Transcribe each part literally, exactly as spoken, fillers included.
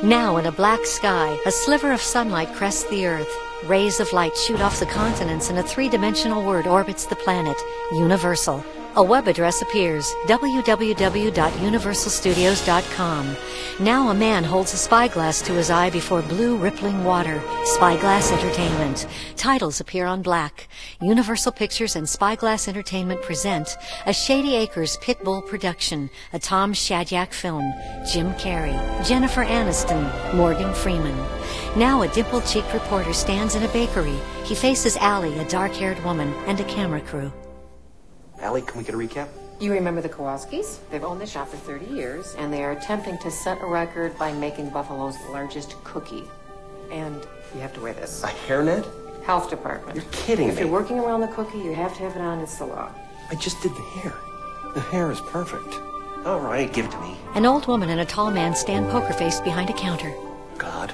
Now in a black sky, a sliver of sunlight crests the Earth. Rays of light shoot off the continents and a three-dimensional word orbits the planet, Universal. A web address appears, w w w dot universal studios dot com. Now a man holds a spyglass to his eye before blue, rippling water. Spyglass Entertainment. Titles appear on black. Universal Pictures and Spyglass Entertainment present a Shady Acres Pitbull production, a Tom Shadyac film. Jim Carrey, Jennifer Aniston, Morgan Freeman. Now a dimple-cheeked reporter stands in a bakery. He faces Allie, a dark-haired woman, and a camera crew. Allie, can we get a recap? You remember the Kowalskis? They've owned the shop for thirty years, and they are attempting to set a record by making Buffalo's largest cookie. And you have to wear this. A hairnet? Health department. You're kidding if me. If you're working around the cookie, you have to have it on. It's the law. I just did the hair. The hair is perfect. All right, give it to me. An old woman and a tall man stand poker-faced behind a counter. God,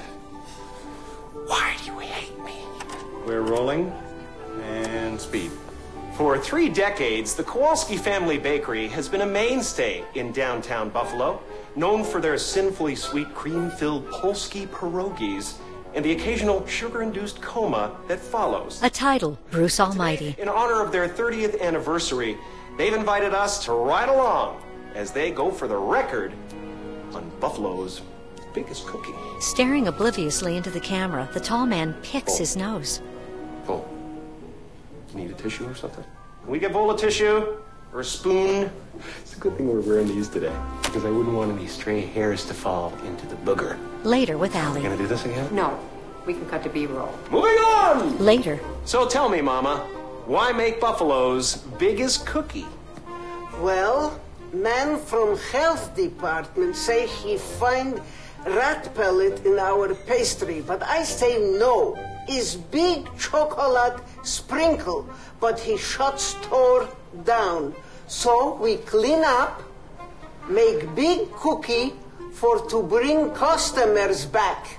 why do you hate me? We're rolling, and speed. For three decades, the Kowalski family bakery has been a mainstay in downtown Buffalo, known for their sinfully sweet cream-filled Polsky pierogies and the occasional sugar-induced coma that follows. A title, Bruce Almighty. In honor of their thirtieth anniversary, they've invited us to ride along as they go for the record on Buffalo's biggest cookie. Staring obliviously into the camera, the tall man picks oh. his nose. Oh. Need a tissue or something? Can we get a bowl of tissue? Or a spoon? It's a good thing we're wearing these today, because I wouldn't want any stray hairs to fall into the booger. Later with Allie. You gonna do this again? No. We can cut to B-roll. Moving on! Later. So tell me, Mama, why make Buffalo's biggest cookie? Well, man from health department say he find rat pellet in our pastry, but I say no. Is big chocolate sprinkle, but he shut store down. So we clean up, make big cookie for to bring customers back.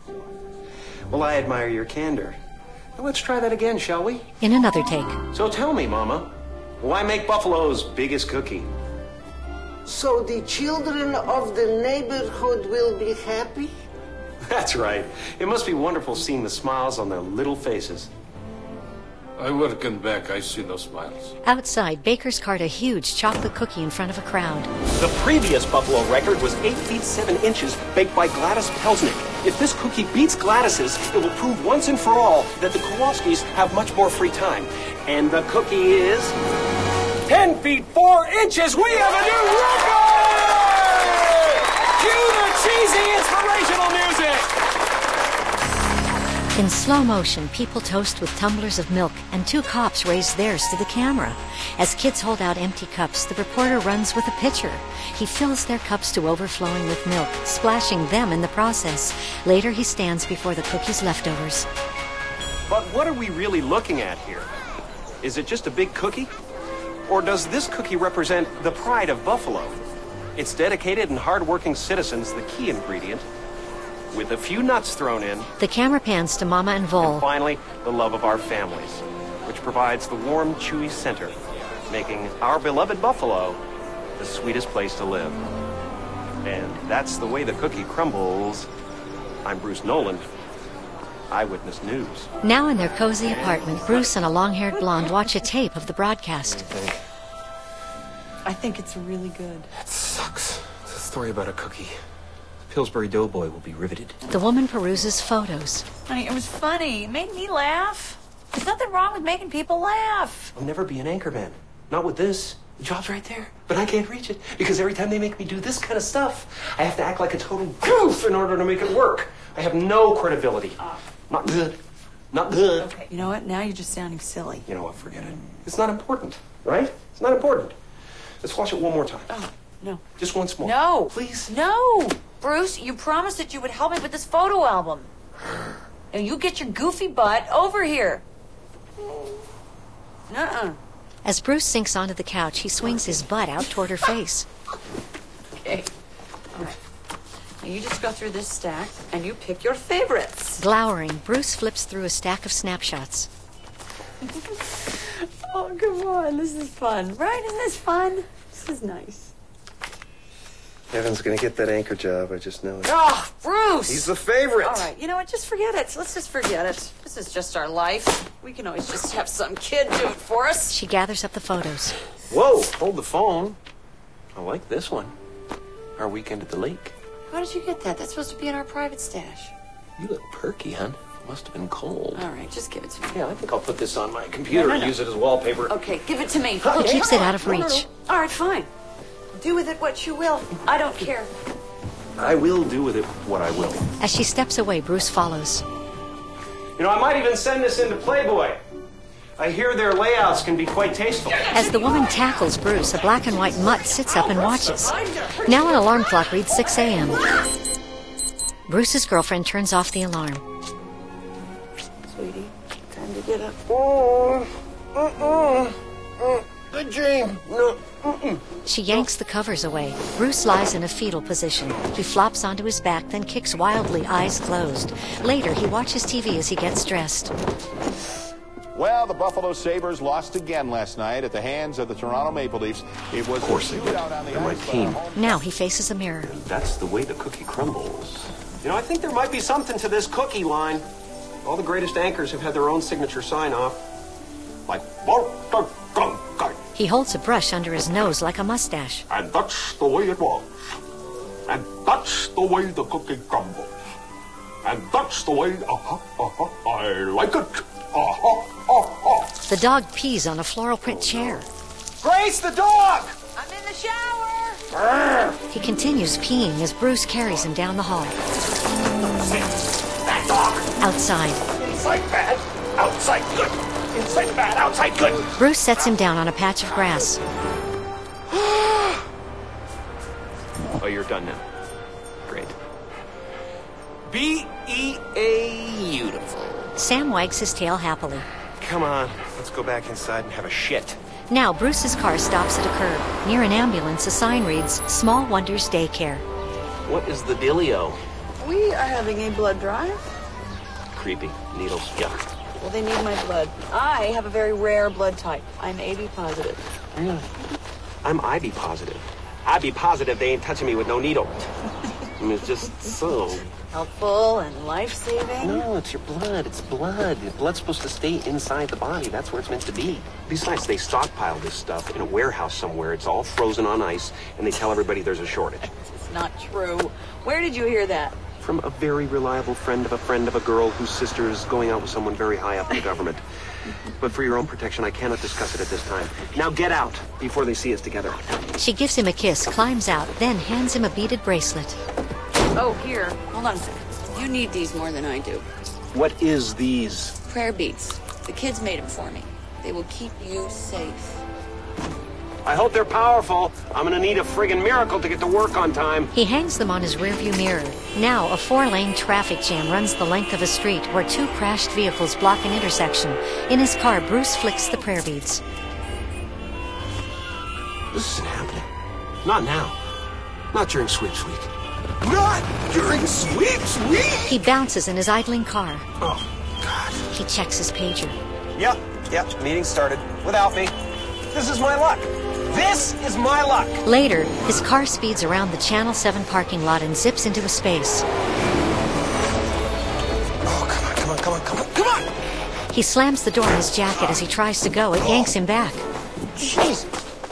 Well, I admire your candor. Now let's try that again, shall we? In another take. So tell me, Mama, why make Buffalo's biggest cookie? So the children of the neighborhood will be happy? That's right. It must be wonderful seeing the smiles on their little faces. I work in back. I see no smiles. Outside, bakers cart a huge chocolate cookie in front of a crowd. The previous Buffalo record was eight feet seven inches, baked by Gladys Pelsnick. If this cookie beats Gladys's, it will prove once and for all that the Kowalskis have much more free time. And the cookie is ten feet four inches. We have a new record! Cue the cheesy inspirational music! In slow motion, people toast with tumblers of milk, and two cops raise theirs to the camera. As kids hold out empty cups, the reporter runs with a pitcher. He fills their cups to overflowing with milk, splashing them in the process. Later, he stands before the cookie's leftovers. But what are we really looking at here? Is it just a big cookie? Or does this cookie represent the pride of Buffalo? Its dedicated and hard-working citizens, the key ingredient, with a few nuts thrown in. The camera pans to Mama and Vol. And finally, the love of our families, which provides the warm, chewy center, making our beloved Buffalo the sweetest place to live. And that's the way the cookie crumbles. I'm Bruce Nolan, Eyewitness News. Now in their cozy apartment, Bruce and a long-haired blonde watch a tape of the broadcast. I think it's really good. That sucks. It's a story about a cookie. Pillsbury Doughboy will be riveted. The woman peruses photos. Honey, it was funny. It made me laugh. There's nothing wrong with making people laugh. I'll never be an anchorman. Not with this. The job's right there. But I can't reach it because every time they make me do this kind of stuff, I have to act like a total goof in order to make it work. I have no credibility. Not good. Not good. Okay, you know what? Now you're just sounding silly. You know what? Forget it. It's not important, right? It's not important. Let's watch it one more time. Oh, no. Just once more. No. Please? No. Bruce, you promised that you would help me with this photo album. Now you get your goofy butt over here. Uh-uh. As Bruce sinks onto the couch, he swings his butt out toward her face. Okay. All right. Now you just go through this stack, and you pick your favorites. Glowering, Bruce flips through a stack of snapshots. Oh, come on. This is fun. Right? Isn't this fun? This is nice. Evan's gonna get that anchor job, I just know it. Oh, Bruce! He's the favorite! All right, you know what? Just forget it. Let's just forget it. This is just our life. We can always just have some kid do it for us. She gathers up the photos. Whoa, hold the phone. I like this one. Our weekend at the lake. How did you get that? That's supposed to be in our private stash. You look perky, hon. Must have been cold. All right, just give it to me. Yeah, I think I'll put this on my computer No, no, and no. use it as wallpaper. Okay, give it to me. He keeps it out of reach. All right, fine. Do with it what you will. I don't care. I will do with it what I will. As she steps away, Bruce follows. You know, I might even send this into Playboy. I hear their layouts can be quite tasteful. As the woman tackles Bruce, a black and white mutt sits up and watches. Now an alarm clock reads six a.m. Bruce's girlfriend turns off the alarm. Sweetie, time to get up. Oh, uh-uh. Uh, good dream. No, uh-uh. She yanks the covers away. Bruce lies in a fetal position. He flops onto his back, then kicks wildly, eyes closed. Later, he watches T V as he gets dressed. Well, the Buffalo Sabres lost again last night at the hands of the Toronto Maple Leafs. It was Of course they did. They're my team. Now he faces a mirror. That's the way the cookie crumbles. You know, I think there might be something to this cookie line. All the greatest anchors have had their own signature sign-off. Like, He holds a brush under his nose like a mustache. And that's the way it was. And that's the way the cookie crumbles. And that's the way, uh-huh, uh-huh, I like it. Uh-huh, uh-huh. The dog pees on a floral print chair. Grace, the dog! I'm in the shower. He continues peeing as Bruce carries him down the hall. That dog! Outside, Inside bad, outside good. Inside bad, outside good. Bruce sets him down on a patch of grass. Oh, you're done now. Great. B E A beautiful. Sam wags his tail happily. Come on, let's go back inside and have a shit. Now Bruce's car stops at a curb. Near an ambulance, a sign reads, Small Wonders Daycare. What is the dealio? We are having a blood drive. Creepy. Needles. Yeah. Well, they need my blood. I have a very rare blood type. I'm A B positive. Really? I'm I B positive. I B positive, they ain't touching me with no needle. I mean, it's just so... Helpful and life-saving. No, it's your blood. It's blood. The blood's supposed to stay inside the body. That's where it's meant to be. Besides, they stockpile this stuff in a warehouse somewhere. It's all frozen on ice, and they tell everybody there's a shortage. It's not true. Where did you hear that? From a very reliable friend of a friend of a girl whose sister is going out with someone very high up in the government. But for your own protection, I cannot discuss it at this time. Now get out before they see us together. She gives him a kiss, climbs out, then hands him a beaded bracelet. Oh, here. Hold on a second. You need these more than I do. What is these? Prayer beads. The kids made them for me. They will keep you safe. I hope they're powerful. I'm gonna need a friggin' miracle to get to work on time. He hangs them on his rearview mirror. Now, a four-lane traffic jam runs the length of a street where two crashed vehicles block an intersection. In his car, Bruce flicks the prayer beads. This isn't happening. Not now. Not during sweeps week. Not during sweeps week! He bounces in his idling car. Oh, God. He checks his pager. Yep, yep, meeting started. Without me. This is my luck. This is my luck. Later, his car speeds around the Channel seven parking lot and zips into a space. Oh, come on, come on, come on, come on, come on! He slams the door on his jacket as he tries to go. It yanks him back. Jeez.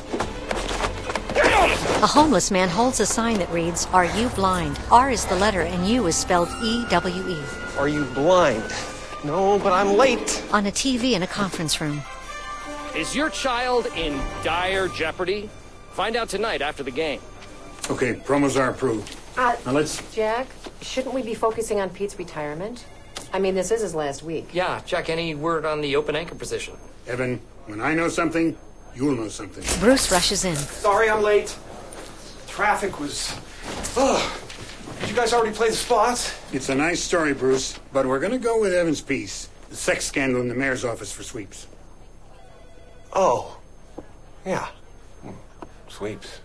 A homeless man holds a sign that reads, Are you blind? R is the letter and U is spelled E W E. Are you blind? No, but I'm late. On a T V in a conference room. Is your child in dire jeopardy? Find out tonight after the game. Okay, promos are approved. Uh, Now let's... Jack, shouldn't we be focusing on Pete's retirement? I mean, this is his last week. Yeah, Jack, any word on the open anchor position? Evan, when I know something, you'll know something. Bruce rushes in. Sorry I'm late. Traffic was... Oh, did you guys already play the spots? It's a nice story, Bruce, but we're going to go with Evan's piece. The sex scandal in the mayor's office for sweeps. Oh. Yeah. Sweeps.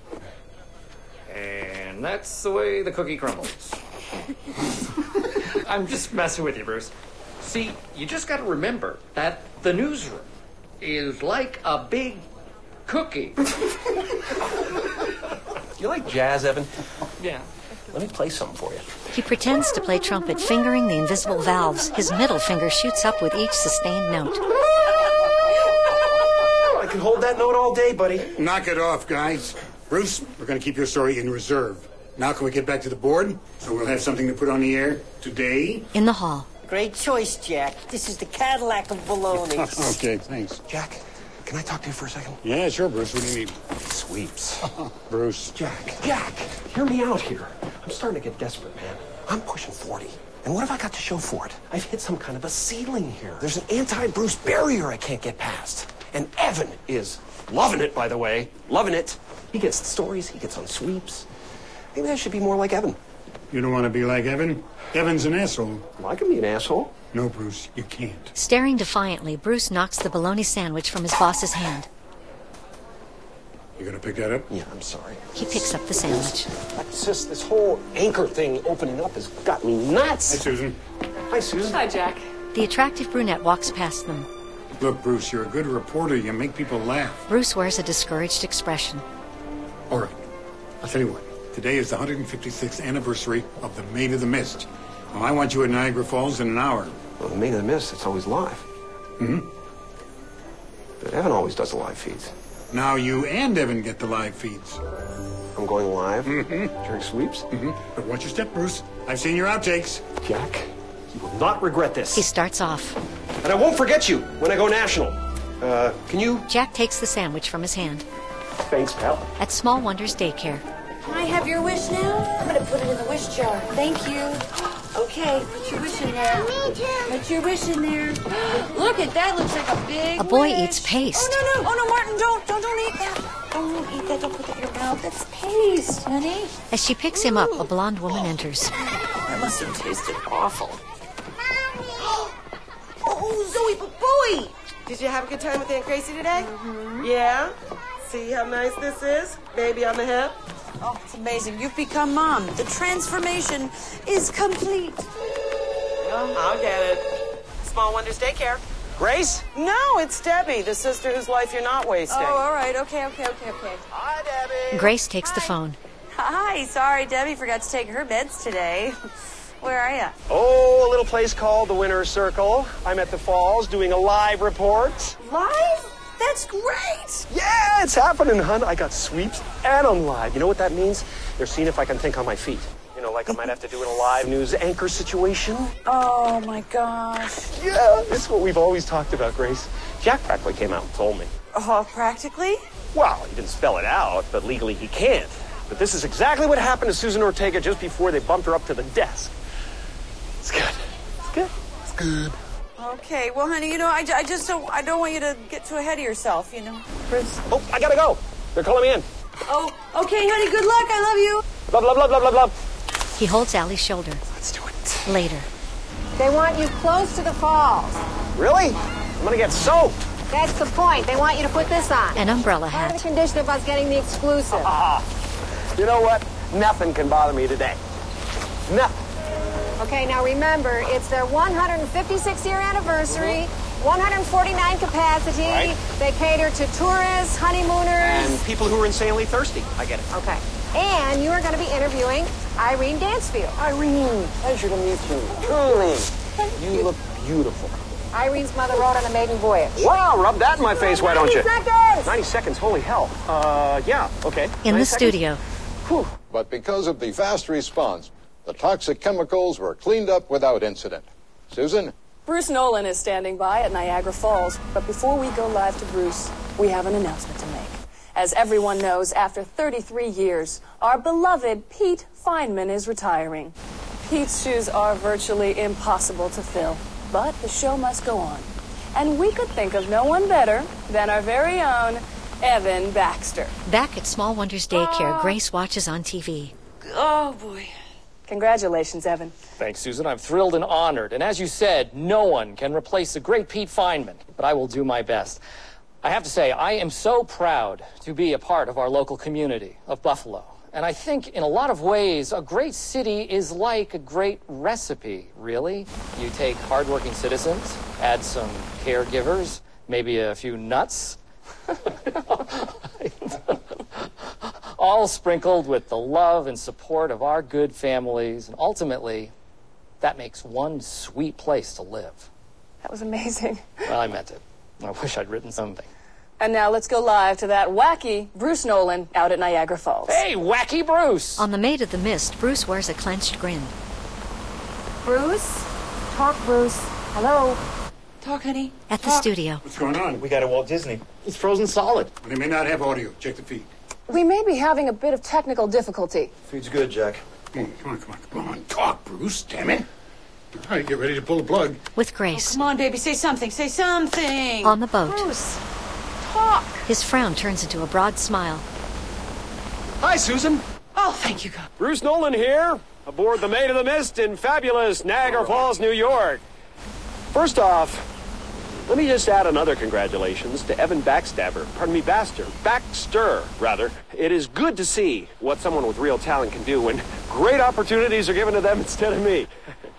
And that's the way the cookie crumbles. I'm just messing with you, Bruce. See, you just got to remember that the newsroom is like a big cookie. You like jazz, Evan? Yeah. Let me play something for you. He pretends to play trumpet, fingering the invisible valves. His middle finger shoots up with each sustained note. I can hold that note all day, buddy. Knock it off, guys. Bruce, we're going to keep your story in reserve. Now can we get back to the board? So we'll have something to put on the air today? In the hall. Great choice, Jack. This is the Cadillac of baloney. Okay, thanks. Jack, can I talk to you for a second? Yeah, sure, Bruce. What do you need? Sweeps. Bruce. Jack, Jack, hear me out here. I'm starting to get desperate, man. I'm pushing forty. And what have I got to show for it? I've hit some kind of a ceiling here. There's an anti-Bruce barrier I can't get past. And Evan is loving it, by the way. Loving it. He gets the stories. He gets on sweeps. Maybe I should be more like Evan. You don't want to be like Evan? Evan's an asshole. Well, I can be an asshole. No, Bruce, you can't. Staring defiantly, Bruce knocks the bologna sandwich from his boss's hand. You gonna pick that up? Yeah, I'm sorry. He picks up the sandwich. It's just this whole anchor thing opening up has got me nuts. Hey, Susan. Hi, Susan. Hi, Jack. The attractive brunette walks past them. Look, Bruce, you're a good reporter. You make people laugh. Bruce wears a discouraged expression. All right. I'll tell you what. Today is the one hundred fifty-sixth anniversary of the Maid of the Mist. Well, I want you at Niagara Falls in an hour. Well, the Maid of the Mist, it's always live. Mm-hmm. But Evan always does the live feeds. Now you and Evan get the live feeds. I'm going live Mm-hmm. during sweeps. Mm-hmm. But watch your step, Bruce. I've seen your outtakes. Jack, you will not regret this. He starts off. And I won't forget you when I go national. Uh, can you... Jack takes the sandwich from his hand. Thanks, pal. At Small Wonders Daycare. Can I have your wish now? I'm gonna put it in the wish jar. Thank you. Okay, put your wish in there. Me too. Put your wish in there. Look at that. Looks like a big A boy wish. eats paste. Oh, no, no. Oh, no, Martin, don't. Don't, don't eat that. Don't eat that. Don't put that in your mouth. That's paste, honey. As she picks him up, a blonde woman enters. That must have tasted awful. Oh, Zoe, but boy! Did you have a good time with Aunt Gracie today? Mm-hmm. Yeah? See how nice this is? Baby on the hip? Oh, it's amazing. You've become mom. The transformation is complete. I'll get it. Small Wonders Daycare. Grace? No, it's Debbie, the sister whose life you're not wasting. Oh, all right. Okay, okay, okay, okay. Hi, Debbie. Grace takes the phone. Hi. Sorry, Debbie forgot to take her meds today. Where are you? Oh, a little place called the Winner's Circle. I'm at the Falls doing a live report. Live? That's great. Yeah, it's happening, hon. I got sweeps and I'm live. You know what that means? They're seeing if I can think on my feet. You know, like I might have to do in a live news anchor situation. Oh, my gosh. Yeah, this is what we've always talked about, Grace. Jack practically came out and told me. Oh, practically? Well, he didn't spell it out, but legally he can't. But this is exactly what happened to Susan Ortega just before they bumped her up to the desk. It's good. It's good. It's good. Okay, well, honey, you know, I, I just don't, I don't want you to get too ahead of yourself, you know. Chris? Oh, I gotta go. They're calling me in. Oh, okay, honey, good luck. I love you. Blah, blah, blah, blah, blah, blah. He holds Allie's shoulder. Let's do it. Later. They want you close to the falls. Really? I'm gonna get soaked. That's the point. They want you to put this on. An umbrella Part of hat. the condition of us getting the exclusive. Ah, you know what? Nothing can bother me today. Nothing. Okay, now remember, it's their one hundred fifty-sixth year anniversary, one hundred forty-nine capacity. Right. They cater to tourists, honeymooners. And people who are insanely thirsty. I get it. Okay. And you are going to be interviewing Irene Dansfield. Irene, pleasure to meet you. Truly. You look beautiful. Irene's mother wrote on a maiden voyage. Wow, rub that in my face, why don't you? ninety seconds! ninety seconds, holy hell. Uh, yeah, okay. In the seconds? studio. Whew. But because of the fast response, the toxic chemicals were cleaned up without incident. Susan? Bruce Nolan is standing by at Niagara Falls, but before we go live to Bruce, we have an announcement to make. As everyone knows, after thirty-three years, our beloved Pete Feynman is retiring. Pete's shoes are virtually impossible to fill, but the show must go on. And we could think of no one better than our very own Evan Baxter. Back at Small Wonders Daycare, Grace watches on T V. Oh, boy. Congratulations, Evan. Thanks, Susan. I'm thrilled and honored. And as you said, no one can replace the great Pete Feynman, but I will do my best. I have to say, I am so proud to be a part of our local community of Buffalo. And I think in a lot of ways, a great city is like a great recipe, really. You take hardworking citizens, add some caregivers, maybe a few nuts. all sprinkled with the love and support of our good families, and ultimately, that makes one sweet place to live. That was amazing. Well, I meant it. I wish I'd written something. And now let's go live to that wacky Bruce Nolan out at Niagara Falls. Hey, wacky Bruce! On the Maid of the Mist, Bruce wears a clenched grin. Bruce? Talk, Bruce. Hello? Talk, honey. At the Talk. studio. What's going on? We got a Walt Disney. It's frozen solid. They may not have audio. Check the feed. We may be having a bit of technical difficulty. Feed's good, Jack. Come on, come on, come on, come on. Talk, Bruce. Damn it. All right, get ready to pull the plug. With Grace. Oh, come on, baby. Say something. Say something. On the boat. Bruce, talk. His frown turns into a broad smile. Hi, Susan. Oh, thank you, God. Bruce Nolan here, aboard the Maid of the Mist in fabulous Niagara Falls, New York. First off, let me just add another congratulations to Evan Backstabber. Pardon me, Baxter. Baxter, rather. It is good to see what someone with real talent can do when great opportunities are given to them instead of me.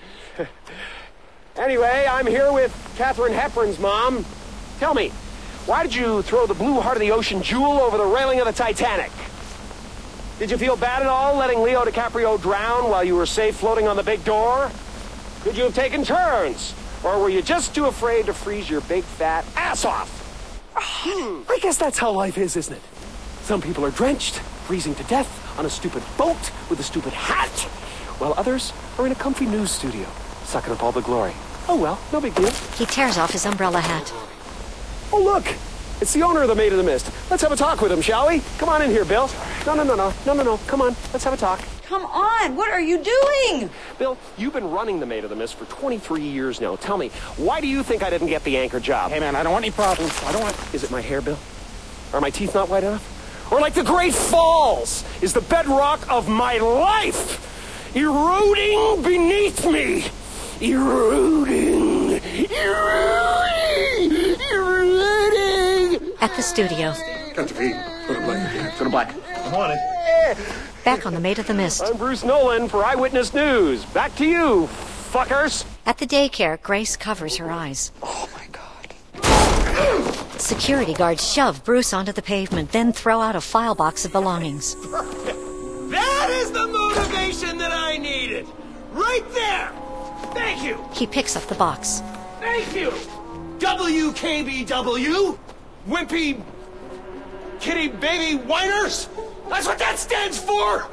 Anyway, I'm here with Katharine Hepburn's mom. Tell me, why did you throw the blue heart of the ocean jewel over the railing of the Titanic? Did you feel bad at all letting Leo DiCaprio drown while you were safe floating on the big door? Could you have taken turns? Or were you just too afraid to freeze your big fat ass off? Hmm. I guess that's how life is, isn't it? Some people are drenched, freezing to death on a stupid boat with a stupid hat, while others are in a comfy news studio, sucking up all the glory. Oh well, no big deal. He tears off his umbrella hat. Oh look, it's the owner of the Maid of the Mist. Let's have a talk with him, shall we? Come on in here, Bill. No, no, no, no, no, no, no. Come on, let's have a talk. Come on. What are you doing? Bill, you've been running the Maid of the Mist for twenty-three years now. Tell me, why do you think I didn't get the anchor job? Hey, man, I don't want any problems. I don't want... Is it my hair, Bill? Are my teeth not white enough? Or like the Great Falls is the bedrock of my life, eroding beneath me. Eroding, eroding, eroding. At the studio. Got the feed. Put it black. Put it black. I'm on it. Back on the Maid of the Mist. I'm Bruce Nolan for Eyewitness News. Back to you, fuckers. At the daycare, Grace covers her eyes. Oh, my God. Security guards shove Bruce onto the pavement, then throw out a file box of belongings. That is the motivation that I needed. Right there. Thank you. He picks up the box. Thank you. W K B W. Wimpy kitty baby whiners. That's what that stands for.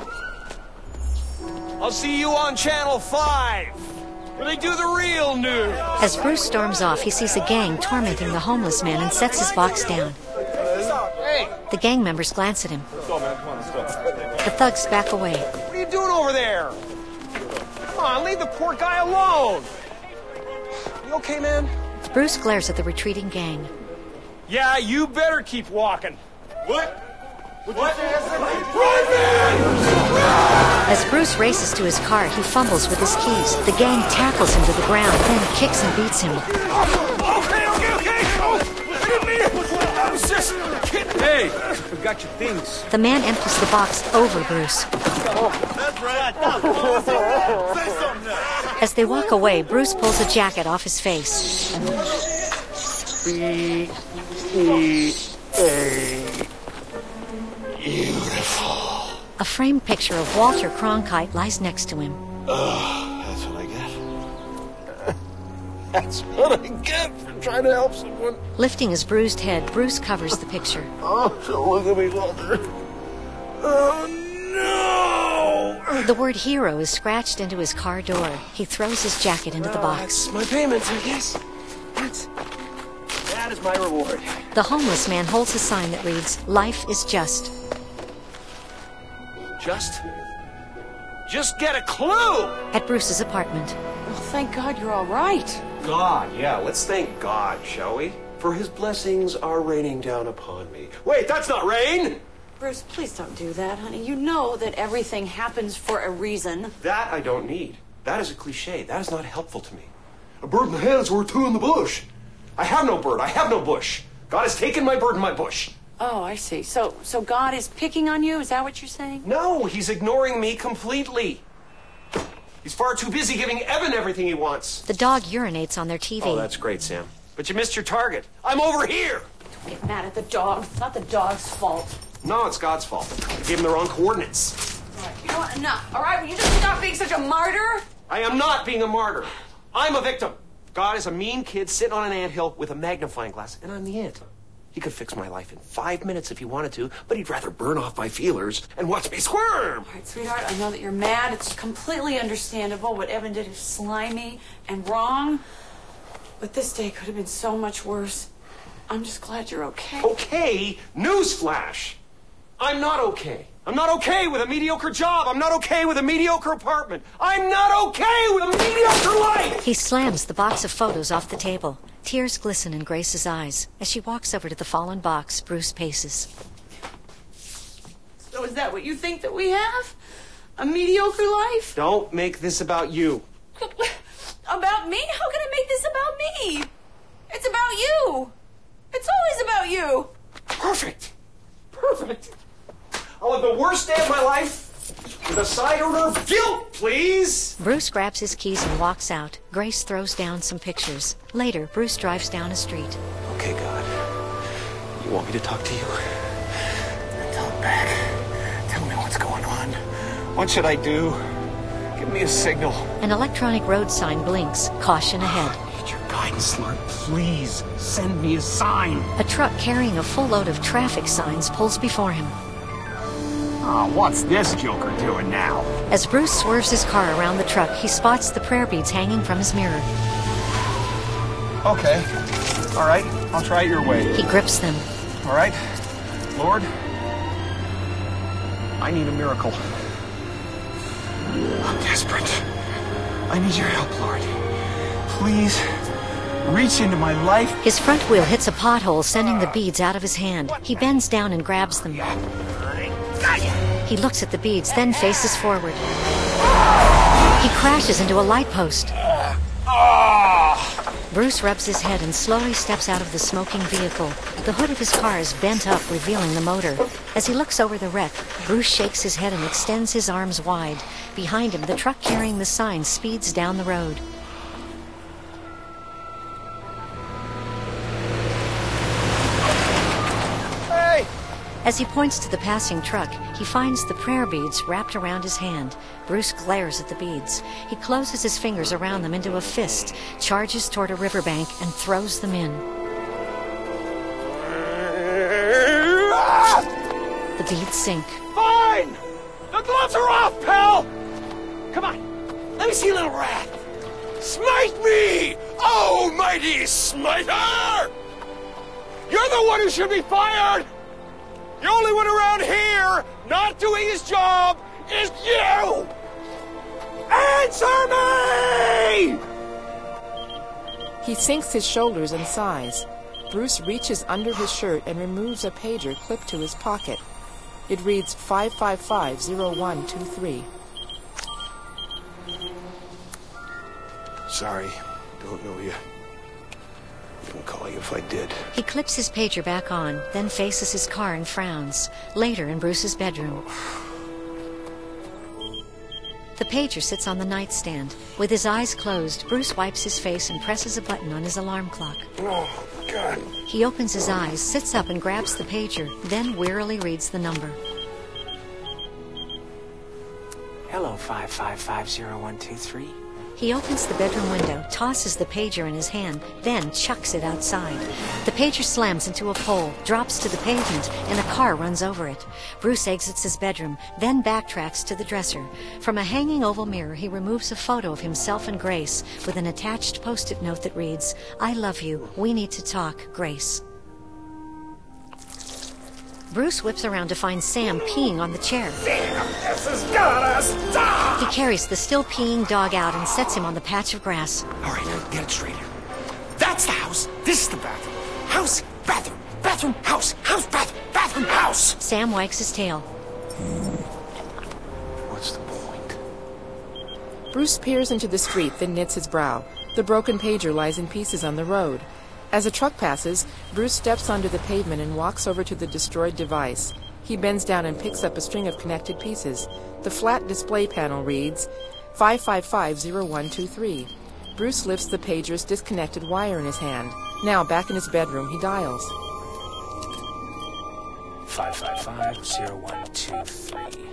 I'll see you on Channel five, where they do the real news. As Bruce storms off, he sees a gang tormenting the homeless man and sets his box down. Hey. The gang members glance at him. Let's go, man. Come on, let's go. The thugs back away. What are you doing over there? Come on, leave the poor guy alone. You okay, man? Bruce glares at the retreating gang. Yeah, you better keep walking. What? What? As Bruce races to his car, he fumbles with his keys. The gang tackles him to the ground, then kicks and beats him. Okay, okay, okay. Oh, I didn't mean it. I was just kidding. Hey, we got your things. The man empties the box over Bruce. That's right. Say something now. As they walk away, Bruce pulls a jacket off his face. B E A. Beautiful. A framed picture of Walter Cronkite lies next to him. Oh, that's what I get. That's what I get for trying to help someone. Lifting his bruised head, Bruce covers the picture. Oh, so look at me, Walter. Oh, no! The word hero is scratched into his car door. He throws his jacket into the box. That's my payment, I guess. That's, that is my reward. The homeless man holds a sign that reads, "Life is just." Just? Just get a clue! At Bruce's apartment. Well, thank God you're all right. God, yeah, let's thank God, shall we? For his blessings are raining down upon me. Wait, that's not rain! Bruce, please don't do that, honey. You know that everything happens for a reason. That I don't need. That is a cliche. That is not helpful to me. A bird in the hand is worth two in the bush. I have no bird. I have no bush. God has taken my bird and my bush. Oh, I see. So, so God is picking on you? Is that what you're saying? No, he's ignoring me completely. He's far too busy giving Evan everything he wants. The dog urinates on their T V. Oh, that's great, Sam. But you missed your target. I'm over here. Don't get mad at the dog. It's not the dog's fault. No, it's God's fault. I gave him the wrong coordinates. You know what? Enough. All right, will you just stop being such a martyr? I am not being a martyr. I'm a victim. God is a mean kid sitting on an anthill with a magnifying glass, and I'm the ant. He could fix my life in five minutes if he wanted to, but he'd rather burn off my feelers and watch me squirm. All right, sweetheart, I know that you're mad. It's completely understandable. What Evan did is slimy and wrong. But this day could have been so much worse. I'm just glad you're okay. Okay? Newsflash. I'm not okay. I'm not okay with a mediocre job. I'm not okay with a mediocre apartment. I'm not okay with a mediocre life! He slams the box of photos off the table. Tears glisten in Grace's eyes. As she walks over to the fallen box, Bruce paces. So is that what you think that we have? A mediocre life? Don't make this about you. About me? How can I make this about me? It's about you. It's always about you. Perfect. Perfect. I'll have the worst day of my life with a side order of guilt, please. Bruce grabs his keys and walks out. Grace throws down some pictures. Later, Bruce drives down a street. Okay, God. You want me to talk to you? Talk back. Tell me what's going on. What should I do? Give me a signal. An electronic road sign blinks. Caution ahead. I need your guidance, Lord. Please send me a sign. A truck carrying a full load of traffic signs pulls before him. Oh, what's this joker doing now? As Bruce swerves his car around the truck, he spots the prayer beads hanging from his mirror. Okay. All right. I'll try it your way. He grips them. All right. Lord, I need a miracle. I'm desperate. I need your help, Lord. Please reach into my life. His front wheel hits a pothole, sending the beads out of his hand. He bends down and grabs them. He looks at the beads, then faces forward. He crashes into a light post. Bruce rubs his head and slowly steps out of the smoking vehicle. The hood of his car is bent up, revealing the motor. As he looks over the wreck, Bruce shakes his head and extends his arms wide. Behind him, the truck carrying the sign speeds down the road. As he points to the passing truck, he finds the prayer beads wrapped around his hand. Bruce glares at the beads. He closes his fingers around them into a fist, charges toward a riverbank, and throws them in. The beads sink. Fine! The gloves are off, pal! Come on, let me see a little rat. Smite me, almighty smiter! You're the one who should be fired! The only one around here not doing his job is you! Answer me! He sinks his shoulders and sighs. Bruce reaches under his shirt and removes a pager clipped to his pocket. It reads five five five zero one two three. Sorry, don't know you. Wouldn't call you if I did. He clips his pager back on, then faces his car and frowns. Later, in Bruce's bedroom. The pager sits on the nightstand. With his eyes closed, Bruce wipes his face and presses a button on his alarm clock. Oh, God. He opens his eyes, sits up and grabs the pager, then wearily reads the number. Hello, five five five zero one two three. He opens the bedroom window, tosses the pager in his hand, then chucks it outside. The pager slams into a pole, drops to the pavement, and a car runs over it. Bruce exits his bedroom, then backtracks to the dresser. From a hanging oval mirror, he removes a photo of himself and Grace with an attached post-it note that reads, "I love you. We need to talk, Grace." Bruce whips around to find Sam peeing on the chair. Damn, this has gotta stop! He carries the still peeing dog out and sets him on the patch of grass. All right, now get it straight here. That's the house. This is the bathroom. House, bathroom, bathroom, house, house, bathroom, bathroom, house. Sam wags his tail. What's the point? Bruce peers into the street, then knits his brow. The broken pager lies in pieces on the road. As a truck passes, Bruce steps onto the pavement and walks over to the destroyed device. He bends down and picks up a string of connected pieces. The flat display panel reads five five five zero one two three. Bruce lifts the pager's disconnected wire in his hand. Now, back in his bedroom, he dials. five five five zero one two three.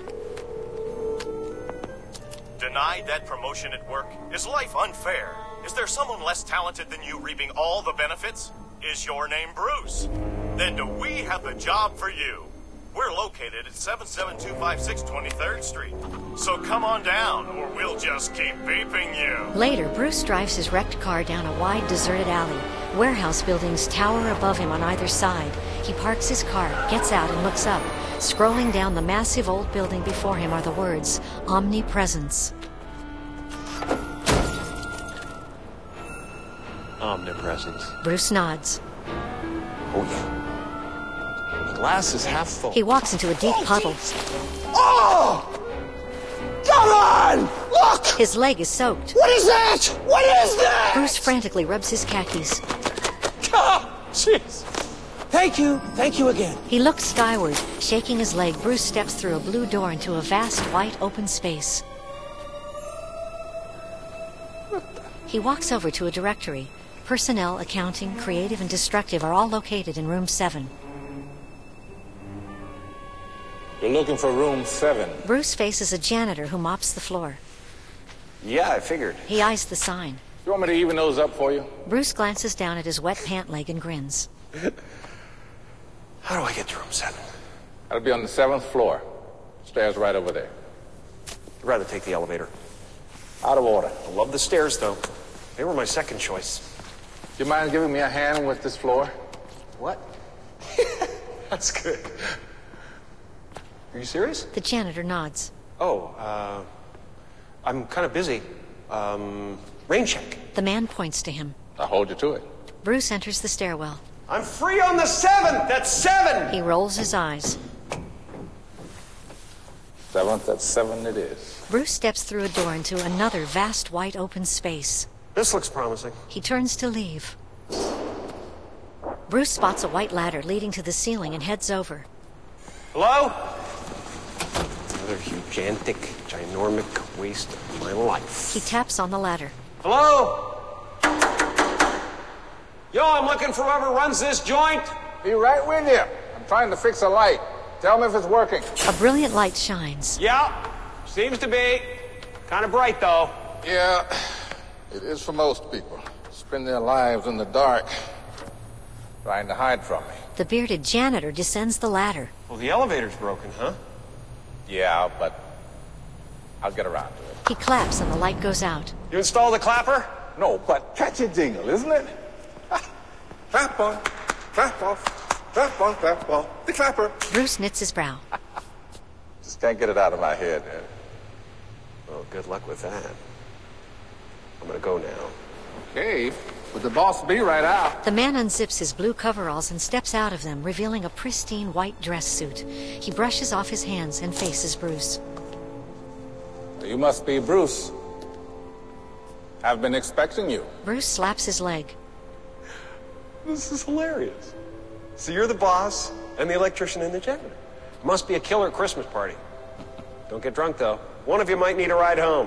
Denied that promotion at work? Is life unfair? Is there someone less talented than you reaping all the benefits? Is your name Bruce? Then do we have the job for you? We're located at seven seven two five six twenty-third Street. So come on down, or we'll just keep beeping you. Later, Bruce drives his wrecked car down a wide, deserted alley. Warehouse buildings tower above him on either side. He parks his car, gets out, and looks up. Scrolling down the massive old building before him are the words, Omnipresence. Omnipresence. Bruce nods. Oh, yeah. The glass is half full. He walks into a deep puddle. Oh! Come on! Look! His leg is soaked. What is that? What is that? Bruce frantically rubs his khakis. Oh, jeez. Thank you. Thank you again. He looks skyward. Shaking his leg, Bruce steps through a blue door into a vast, white, open space. He walks over to a directory. Personnel, accounting, creative, and destructive are all located in room seven. You're looking for room seven. Bruce faces a janitor who mops the floor. Yeah, I figured. He eyes the sign. You want me to even those up for you? Bruce glances down at his wet pant leg and grins. How do I get to room seven? That'll be on the seventh floor. Stairs right over there. I'd rather take the elevator. Out of order. I love the stairs, though. They were my second choice. Do you mind giving me a hand with this floor? What? That's good. Are you serious? The janitor nods. Oh, uh, I'm kind of busy. Um, rain check. The man points to him. I'll hold you to it. Bruce enters the stairwell. I'm free on the seventh! That's seven! He rolls his eyes. Seventh, that's seven it is. Bruce steps through a door into another vast, white, open space. This looks promising. He turns to leave. Bruce spots a white ladder leading to the ceiling and heads over. Hello? Another gigantic, ginormic waste of my life. He taps on the ladder. Hello? Yo, I'm looking for whoever runs this joint. Be right with you. I'm trying to fix a light. Tell me if it's working. A brilliant light shines. Yeah, seems to be. Kind of bright, though. Yeah, it is for most people. Spend their lives in the dark, trying to hide from me. The bearded janitor descends the ladder. Well, the elevator's broken, huh? Yeah, but I'll get around to it. He claps and the light goes out. You install the clapper? No, but catch a jingle, isn't it? Clap on, clap off, clap on, clap off, the clapper. Bruce knits his brow. Just can't get it out of my head, man. Well, good luck with that. I'm gonna go now. Okay, would the boss be right out? The man unzips his blue coveralls and steps out of them, revealing a pristine white dress suit. He brushes off his hands and faces Bruce. You must be Bruce. I've been expecting you. Bruce slaps his leg. This is hilarious. So you're the boss and the electrician and the janitor. Must be a killer Christmas party. Don't get drunk, though. One of you might need a ride home.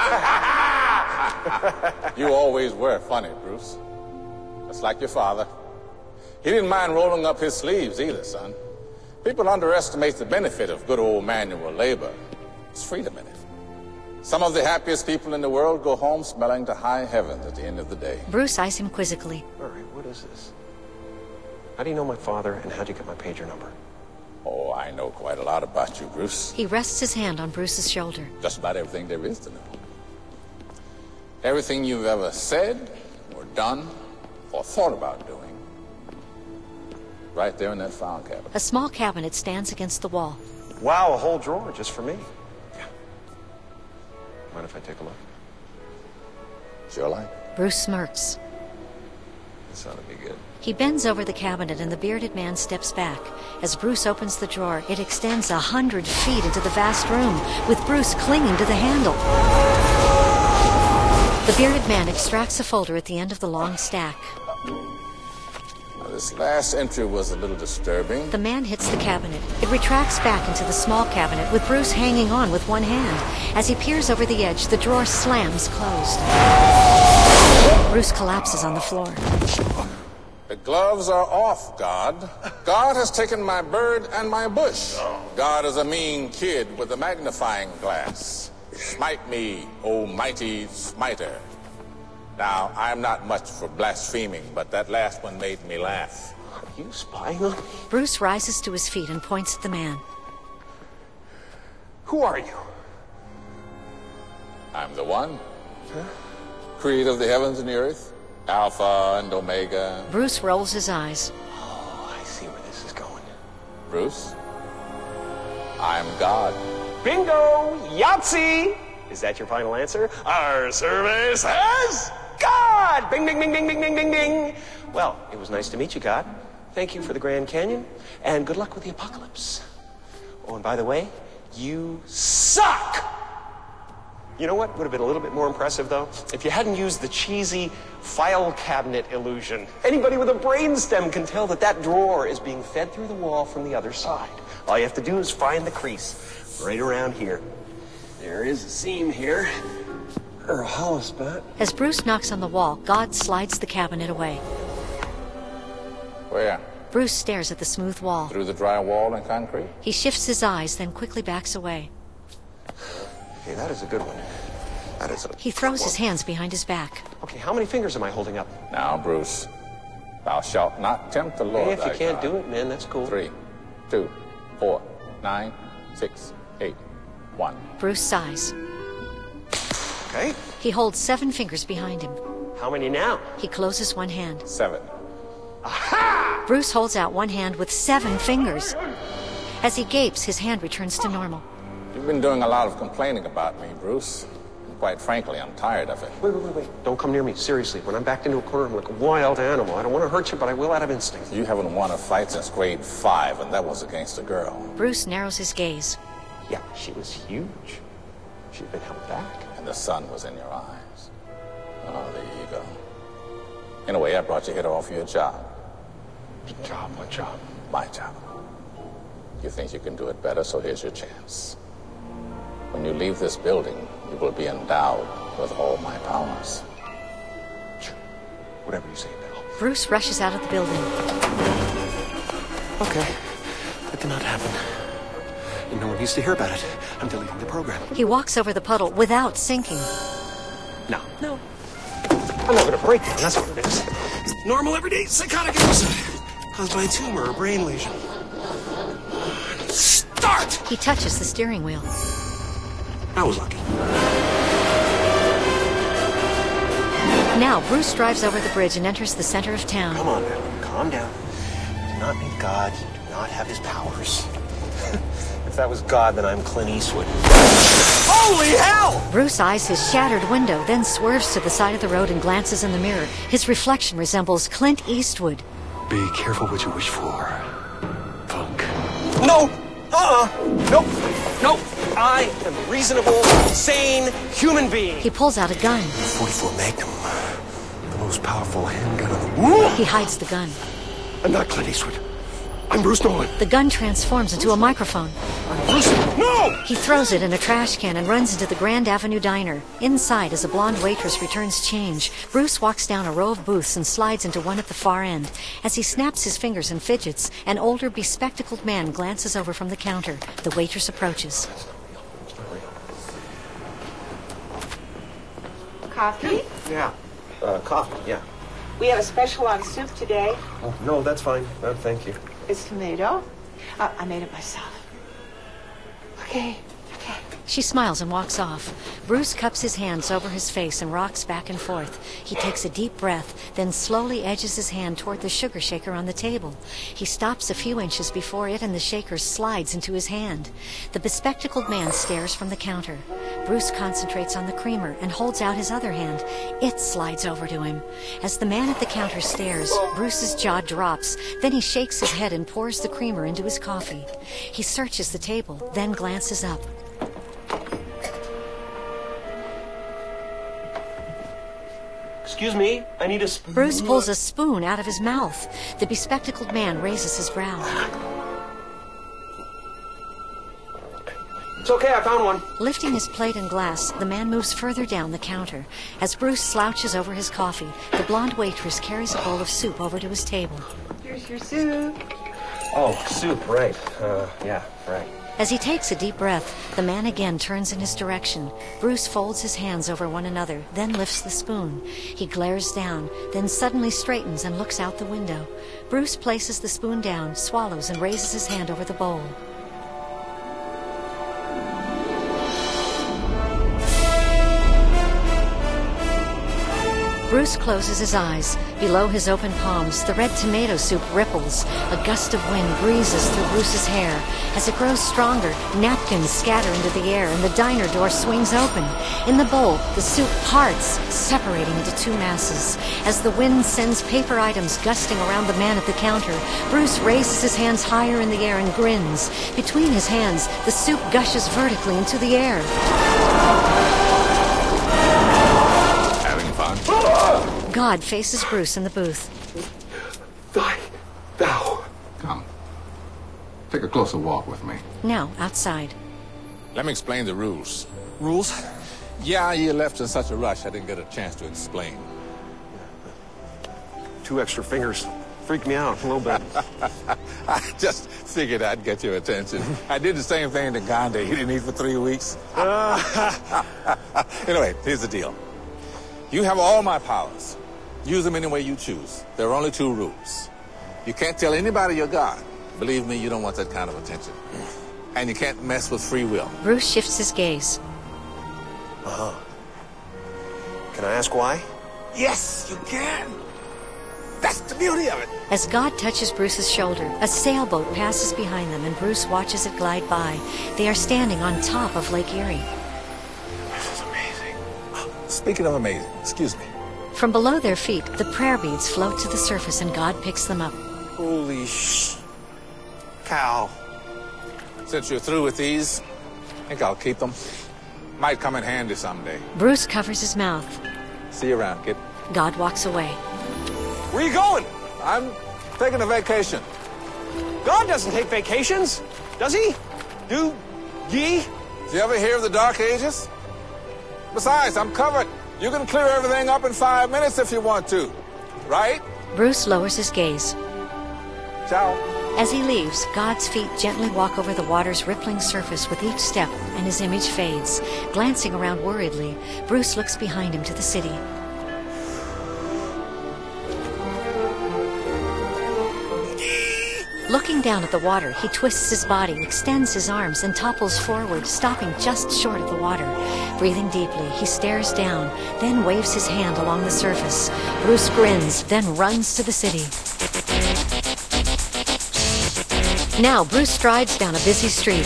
You always were funny, Bruce. Just like your father. He didn't mind rolling up his sleeves either, son. People underestimate the benefit of good old manual labor. It's freedom in it. Some of the happiest people in the world go home smelling to high heavens at the end of the day. Bruce eyes him quizzically. All right, what is this? How do you know my father, and how'd you get my pager number? Oh, I know quite a lot about you, Bruce. He rests his hand on Bruce's shoulder. Just about everything there is to know. Everything you've ever said, or done, or thought about doing. Right there in that file cabinet. A small cabinet stands against the wall. Wow, a whole drawer just for me. Yeah. Mind if I take a look? Sure like. Bruce smirks. This ought to be good. He bends over the cabinet and the bearded man steps back. As Bruce opens the drawer, it extends a hundred feet into the vast room, with Bruce clinging to the handle. The bearded man extracts a folder at the end of the long stack. Now, this last entry was a little disturbing. The man hits the cabinet. It retracts back into the small cabinet, with Bruce hanging on with one hand. As he peers over the edge, the drawer slams closed. Bruce collapses on the floor. The gloves are off, God. God has taken my bird and my bush. God is a mean kid with a magnifying glass. Smite me, O mighty smiter. Now, I'm not much for blaspheming, but that last one made me laugh. Are you spying on me? Bruce rises to his feet and points at the man. Who are you? I'm the one. Huh? Creator of the heavens and the earth. Alpha and Omega. Bruce rolls his eyes. Oh, I see where this is going. Bruce, I'm God. Bingo! Yahtzee! Is that your final answer? Our survey says God! Bing, bing, bing, bing, bing, bing, bing, bing. Well, it was nice to meet you, God. Thank you for the Grand Canyon, and good luck with the apocalypse. Oh, and by the way, you suck! You know what would have been a little bit more impressive, though? If you hadn't used the cheesy file cabinet illusion. Anybody with a brainstem can tell that that drawer is being fed through the wall from the other side. All you have to do is find the crease right around here. There is a seam here, or a hollow spot. As Bruce knocks on the wall, God slides the cabinet away. Where? Bruce stares at the smooth wall. Through the drywall and concrete? He shifts his eyes, then quickly backs away. Okay, that is a good one. That is a He throws his hands behind his back. Okay, how many fingers am I holding up? Now, Bruce, thou shalt not tempt the Lord. Hey, if you thy can't God. do it, man, that's cool. Three, two, four, nine, six, eight, one. Bruce sighs. Okay. He holds seven fingers behind him. How many now? He closes one hand. Seven. Aha! Bruce holds out one hand with seven fingers. As he gapes, his hand returns to normal. You've been doing a lot of complaining about me, Bruce. And quite frankly, I'm tired of it. Wait, wait, wait, wait. Don't come near me. Seriously. When I'm backed into a corner, I'm like a wild animal. I don't want to hurt you, but I will out of instinct. You haven't won a fight since grade five, and that was against a girl. Bruce narrows his gaze. Yeah, she was huge. She'd been held back. And the sun was in your eyes. Oh, there you go. Anyway, I brought you here to offer you a job. Job? What job? My job. You think you can do it better, so here's your chance. When you leave this building, you will be endowed with all my powers. Sure. Whatever you say, Bill. Bruce rushes out of the building. Okay. That did not happen. And no one needs to hear about it. I'm deleting the program. He walks over the puddle without sinking. No. No. I'm not going to break down. That's what it is. Normal, everyday psychotic episode caused by a tumor or brain lesion. Start! He touches the steering wheel. I was lucky. Now, Bruce drives over the bridge and enters the center of town. Come on, Bill. Calm down. You do not need God. You do not have his powers. If that was God, then I'm Clint Eastwood. Holy hell! Bruce eyes his shattered window, then swerves to the side of the road and glances in the mirror. His reflection resembles Clint Eastwood. Be careful what you wish for, punk. No! Uh-uh! Nope! Nope! I am a reasonable, sane human being. He pulls out a gun. forty-four Magnum. The most powerful handgun in the world. He hides the gun. I'm not Clint Eastwood. I'm Bruce Nolan. The gun transforms into a microphone. I'm Bruce Nolan. No! He throws it in a trash can and runs into the Grand Avenue Diner. Inside, as a blonde waitress returns change, Bruce walks down a row of booths and slides into one at the far end. As he snaps his fingers and fidgets, an older, bespectacled man glances over from the counter. The waitress approaches. Coffee? Yeah. Uh, coffee, yeah. We have a special on soup today. Oh, no, that's fine. No, thank you. It's tomato. Uh, I made it myself. Okay. Okay. She smiles and walks off. Bruce cups his hands over his face and rocks back and forth. He takes a deep breath, then slowly edges his hand toward the sugar shaker on the table. He stops a few inches before it and the shaker slides into his hand. The bespectacled man stares from the counter. Bruce concentrates on the creamer and holds out his other hand. It slides over to him. As the man at the counter stares, Bruce's jaw drops. Then he shakes his head and pours the creamer into his coffee. He searches the table, then glances up. Excuse me, I need a spoon. Bruce pulls a spoon out of his mouth. The bespectacled man raises his brow. It's okay, I found one. Lifting his plate and glass, the man moves further down the counter. As Bruce slouches over his coffee, the blonde waitress carries a bowl of soup over to his table. Here's your soup. Oh, soup, right. Uh, yeah, right. As he takes a deep breath, the man again turns in his direction. Bruce folds his hands over one another, then lifts the spoon. He glares down, then suddenly straightens and looks out the window. Bruce places the spoon down, swallows, and raises his hand over the bowl. Bruce closes his eyes. Below his open palms, the red tomato soup ripples. A gust of wind breezes through Bruce's hair. As it grows stronger, napkins scatter into the air and the diner door swings open. In the bowl, the soup parts, separating into two masses. As the wind sends paper items gusting around the man at the counter, Bruce raises his hands higher in the air and grins. Between his hands, the soup gushes vertically into the air. God faces Bruce in the booth. Thy, thou. Come. Take a closer walk with me. Now, outside. Let me explain the rules. Rules? Yeah, you left in such a rush I didn't get a chance to explain. Two extra fingers freaked me out a little bit. I just figured I'd get your attention. I did the same thing to Gandhi. He didn't eat for three weeks. Anyway, here's the deal. You have all my powers. Use them any way you choose. There are only two rules. You can't tell anybody you're God. Believe me, you don't want that kind of attention. And you can't mess with free will. Bruce shifts his gaze. Uh-huh. Can I ask why? Yes, you can. That's the beauty of it. As God touches Bruce's shoulder, a sailboat passes behind them and Bruce watches it glide by. They are standing on top of Lake Erie. This is amazing. Speaking of amazing, excuse me. From below their feet, the prayer beads float to the surface and God picks them up. Holy sh... cow. Since you're through with these, I think I'll keep them. Might come in handy someday. Bruce covers his mouth. See you around, kid. God walks away. Where you going? I'm taking a vacation. God doesn't take vacations, does he? Do ye? Did you ever hear of the Dark Ages? Besides, I'm covered. You can clear everything up in five minutes if you want to, right? Bruce lowers his gaze. Ciao. As he leaves, God's feet gently walk over the water's rippling surface with each step, and his image fades. Glancing around worriedly, Bruce looks behind him to the city. Looking down at the water, he twists his body, extends his arms, and topples forward, stopping just short of the water. Breathing deeply, he stares down, then waves his hand along the surface. Bruce grins, then runs to the city. Now, Bruce strides down a busy street.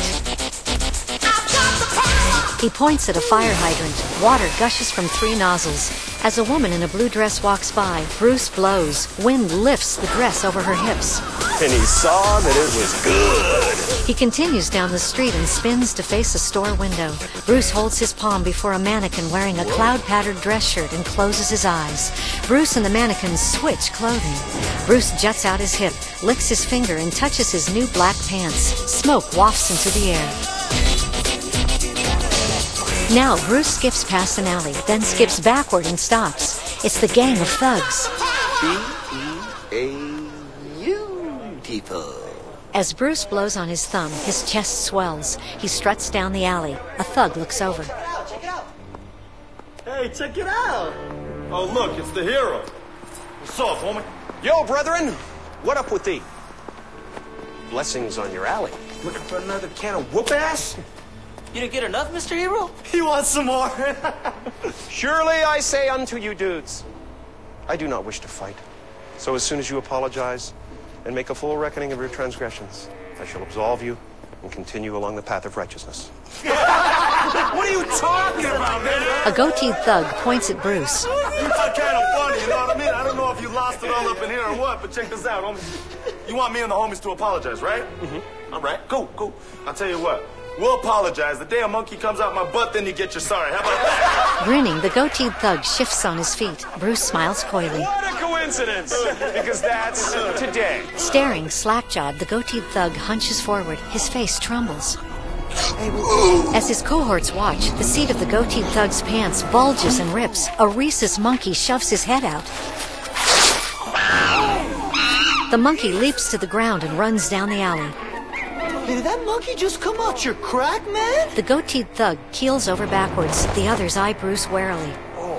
He points at a fire hydrant. Water gushes from three nozzles. As a woman in a blue dress walks by, Bruce blows. Wind lifts the dress over her hips. And he saw that it was good. He continues down the street and spins to face a store window. Bruce holds his palm before a mannequin wearing a cloud-patterned dress shirt and closes his eyes. Bruce and the mannequin switch clothing. Bruce juts out his hip, licks his finger, and touches his new black pants. Smoke wafts into the air. Now, Bruce skips past an alley, then skips backward and stops. It's the gang of thugs. B E A U people. As Bruce blows on his thumb, his chest swells. He struts down the alley. A thug looks over. Check it out, check it out. Hey, check it out. Oh, look, it's the hero. What's up, homie? Yo, brethren, what up with thee? Blessings on your alley. Looking for another can of whoop ass? You didn't get enough, Mister Hero? He wants some more. Surely I say unto you dudes, I do not wish to fight. So as soon as you apologize and make a full reckoning of your transgressions, I shall absolve you and continue along the path of righteousness. What are you talking about, man? A goateed thug points at Bruce. You are kind of funny, you know what I mean? I don't know if you lost it all up in here or what, but check this out, homie. You want me and the homies to apologize, right? Mm-hmm. All right, cool, cool. I'll tell you what. We'll apologize. The day a monkey comes out my butt, then you get your sorry. How about that? Grinning, the goateed thug shifts on his feet. Bruce smiles coyly. What a coincidence! Because that's today. Staring, slack-jawed, the goateed thug hunches forward. His face trembles. As his cohorts watch, the seat of the goateed thug's pants bulges and rips. A rhesus monkey shoves his head out. The monkey leaps to the ground and runs down the alley. Hey, did that monkey just come out your crack, man? The goateed thug keels over backwards. The others eye Bruce warily.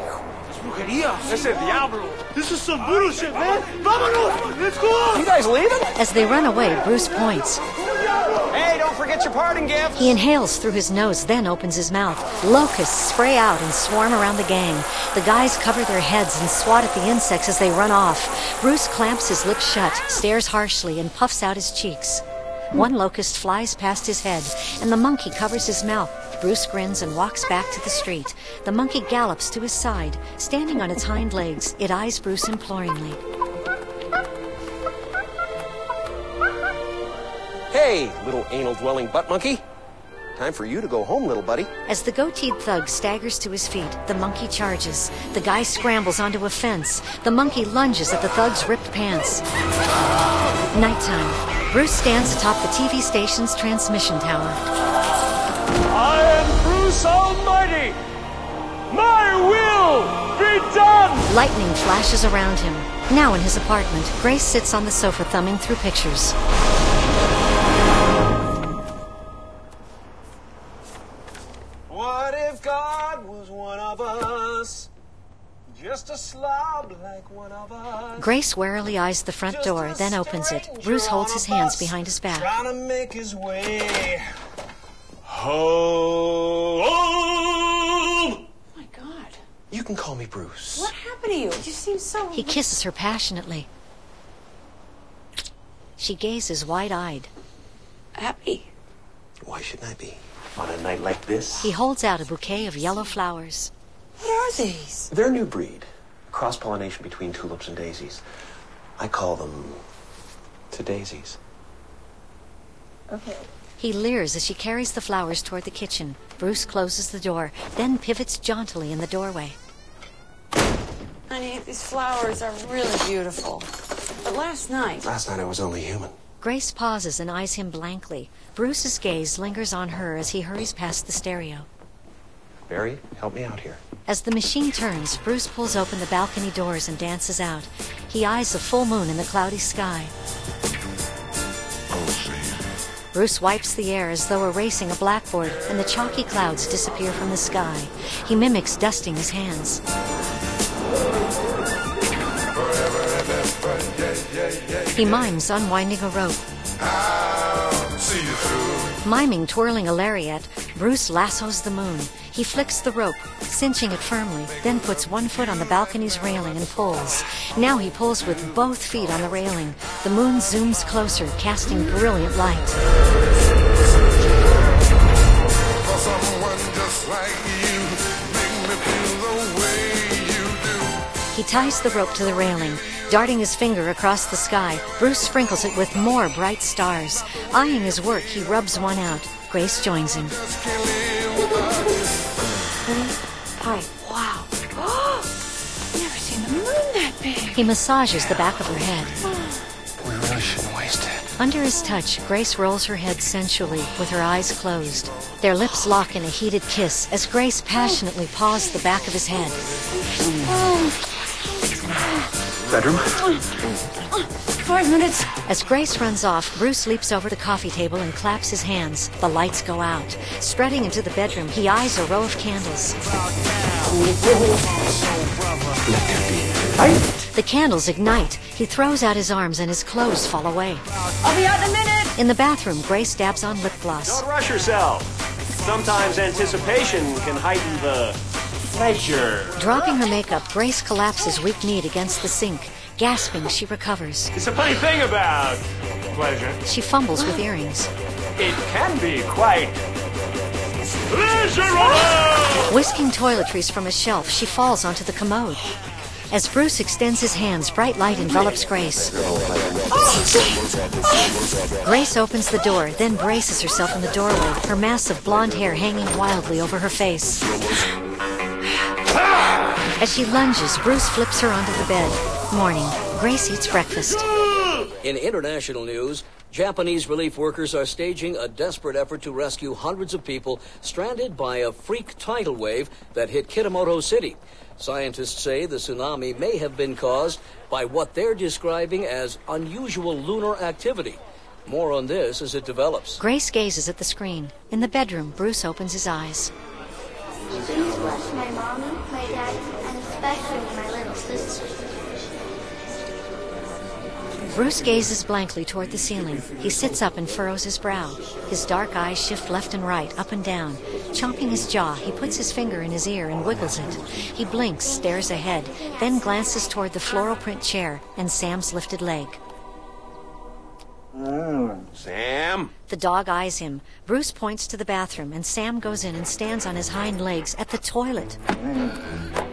This is some bullshit, man. Vámonos! Let's go! You guys leaving? As they run away, Bruce points. Hey, don't forget your parting gift. He inhales through his nose, then opens his mouth. Locusts spray out and swarm around the gang. The guys cover their heads and swat at the insects as they run off. Bruce clamps his lips shut, stares harshly, and puffs out his cheeks. One locust flies past his head, and the monkey covers his mouth. Bruce grins and walks back to the street. The monkey gallops to his side. Standing on its hind legs, it eyes Bruce imploringly. Hey, little anal-dwelling butt monkey. Time for you to go home, little buddy. As the goateed thug staggers to his feet, the monkey charges. The guy scrambles onto a fence. The monkey lunges at the thug's ripped pants. Nighttime. Bruce stands atop the T V station's transmission tower. I am Bruce Almighty. My will be done. Lightning flashes around him. Now in his apartment, Grace sits on the sofa thumbing through pictures. What if God was one of us? Just a slob like one of us. Grace warily eyes the front door, then opens it. Bruce holds his hands behind his back. Trying to make his way home. Oh my God. You can call me Bruce. What happened to you? You seem so... He kisses her passionately. She gazes wide-eyed. Happy. Why shouldn't I be? On a night like this? He holds out a bouquet of yellow flowers. What are these? They're a new breed. Cross-pollination between tulips and daisies. I call them to-daisies. Okay. He leers as she carries the flowers toward the kitchen. Bruce closes the door, then pivots jauntily in the doorway. Honey, these flowers are really beautiful. But last night... Last night I was only human. Grace pauses and eyes him blankly. Bruce's gaze lingers on her as he hurries past the stereo. Barry, help me out here. As the machine turns, Bruce pulls open the balcony doors and dances out. He eyes the full moon in the cloudy sky. Bruce wipes the air as though erasing a blackboard, and the chalky clouds disappear from the sky. He mimics dusting his hands. He mimes unwinding a rope. Miming twirling a lariat, Bruce lassos the moon. He flicks the rope, cinching it firmly, then puts one foot on the balcony's railing and pulls. Now he pulls with both feet on the railing. The moon zooms closer, casting brilliant light. For someone just like you, make me feel the way you do. He ties the rope to the railing. Darting his finger across the sky, Bruce sprinkles it with more bright stars. Eyeing his work, he rubs one out. Grace joins him. Hi. Wow. Never seen the moon that big. He massages the back of her head. We really shouldn't waste it. Under his touch, Grace rolls her head sensually, with her eyes closed. Their lips lock in a heated kiss as Grace passionately paws the back of his head. Bedroom? Five minutes. As Grace runs off, Bruce leaps over the coffee table and claps his hands. The lights go out. Strutting into the bedroom, he eyes a row of candles. Let there be light. The candles ignite. He throws out his arms and his clothes fall away. I'll be out in a minute. In the bathroom, Grace dabs on lip gloss. Don't rush yourself. Sometimes anticipation can heighten the pleasure. Dropping her makeup, Grace collapses weak-kneed against the sink. Gasping, she recovers. It's a funny thing about pleasure. She fumbles with earrings. It can be quite pleasurable! Whisking toiletries from a shelf, she falls onto the commode. As Bruce extends his hands, bright light envelops Grace. Grace opens the door, then braces herself in the doorway, her mass of blonde hair hanging wildly over her face. As she lunges, Bruce flips her onto the bed. Morning. Grace eats breakfast. In international news, Japanese relief workers are staging a desperate effort to rescue hundreds of people stranded by a freak tidal wave that hit Kitamoto City. Scientists say the tsunami may have been caused by what they're describing as unusual lunar activity. More on this as it develops. Grace gazes at the screen. In the bedroom, Bruce opens his eyes. Please bless my mommy, my dad, and especially my little sister. Bruce gazes blankly toward the ceiling. He sits up and furrows his brow. His dark eyes shift left and right, up and down. Chomping his jaw, he puts his finger in his ear and wiggles it. He blinks, stares ahead, then glances toward the floral print chair and Sam's lifted leg. Mm. Sam? The dog eyes him. Bruce points to the bathroom, and Sam goes in and stands on his hind legs at the toilet. Mm.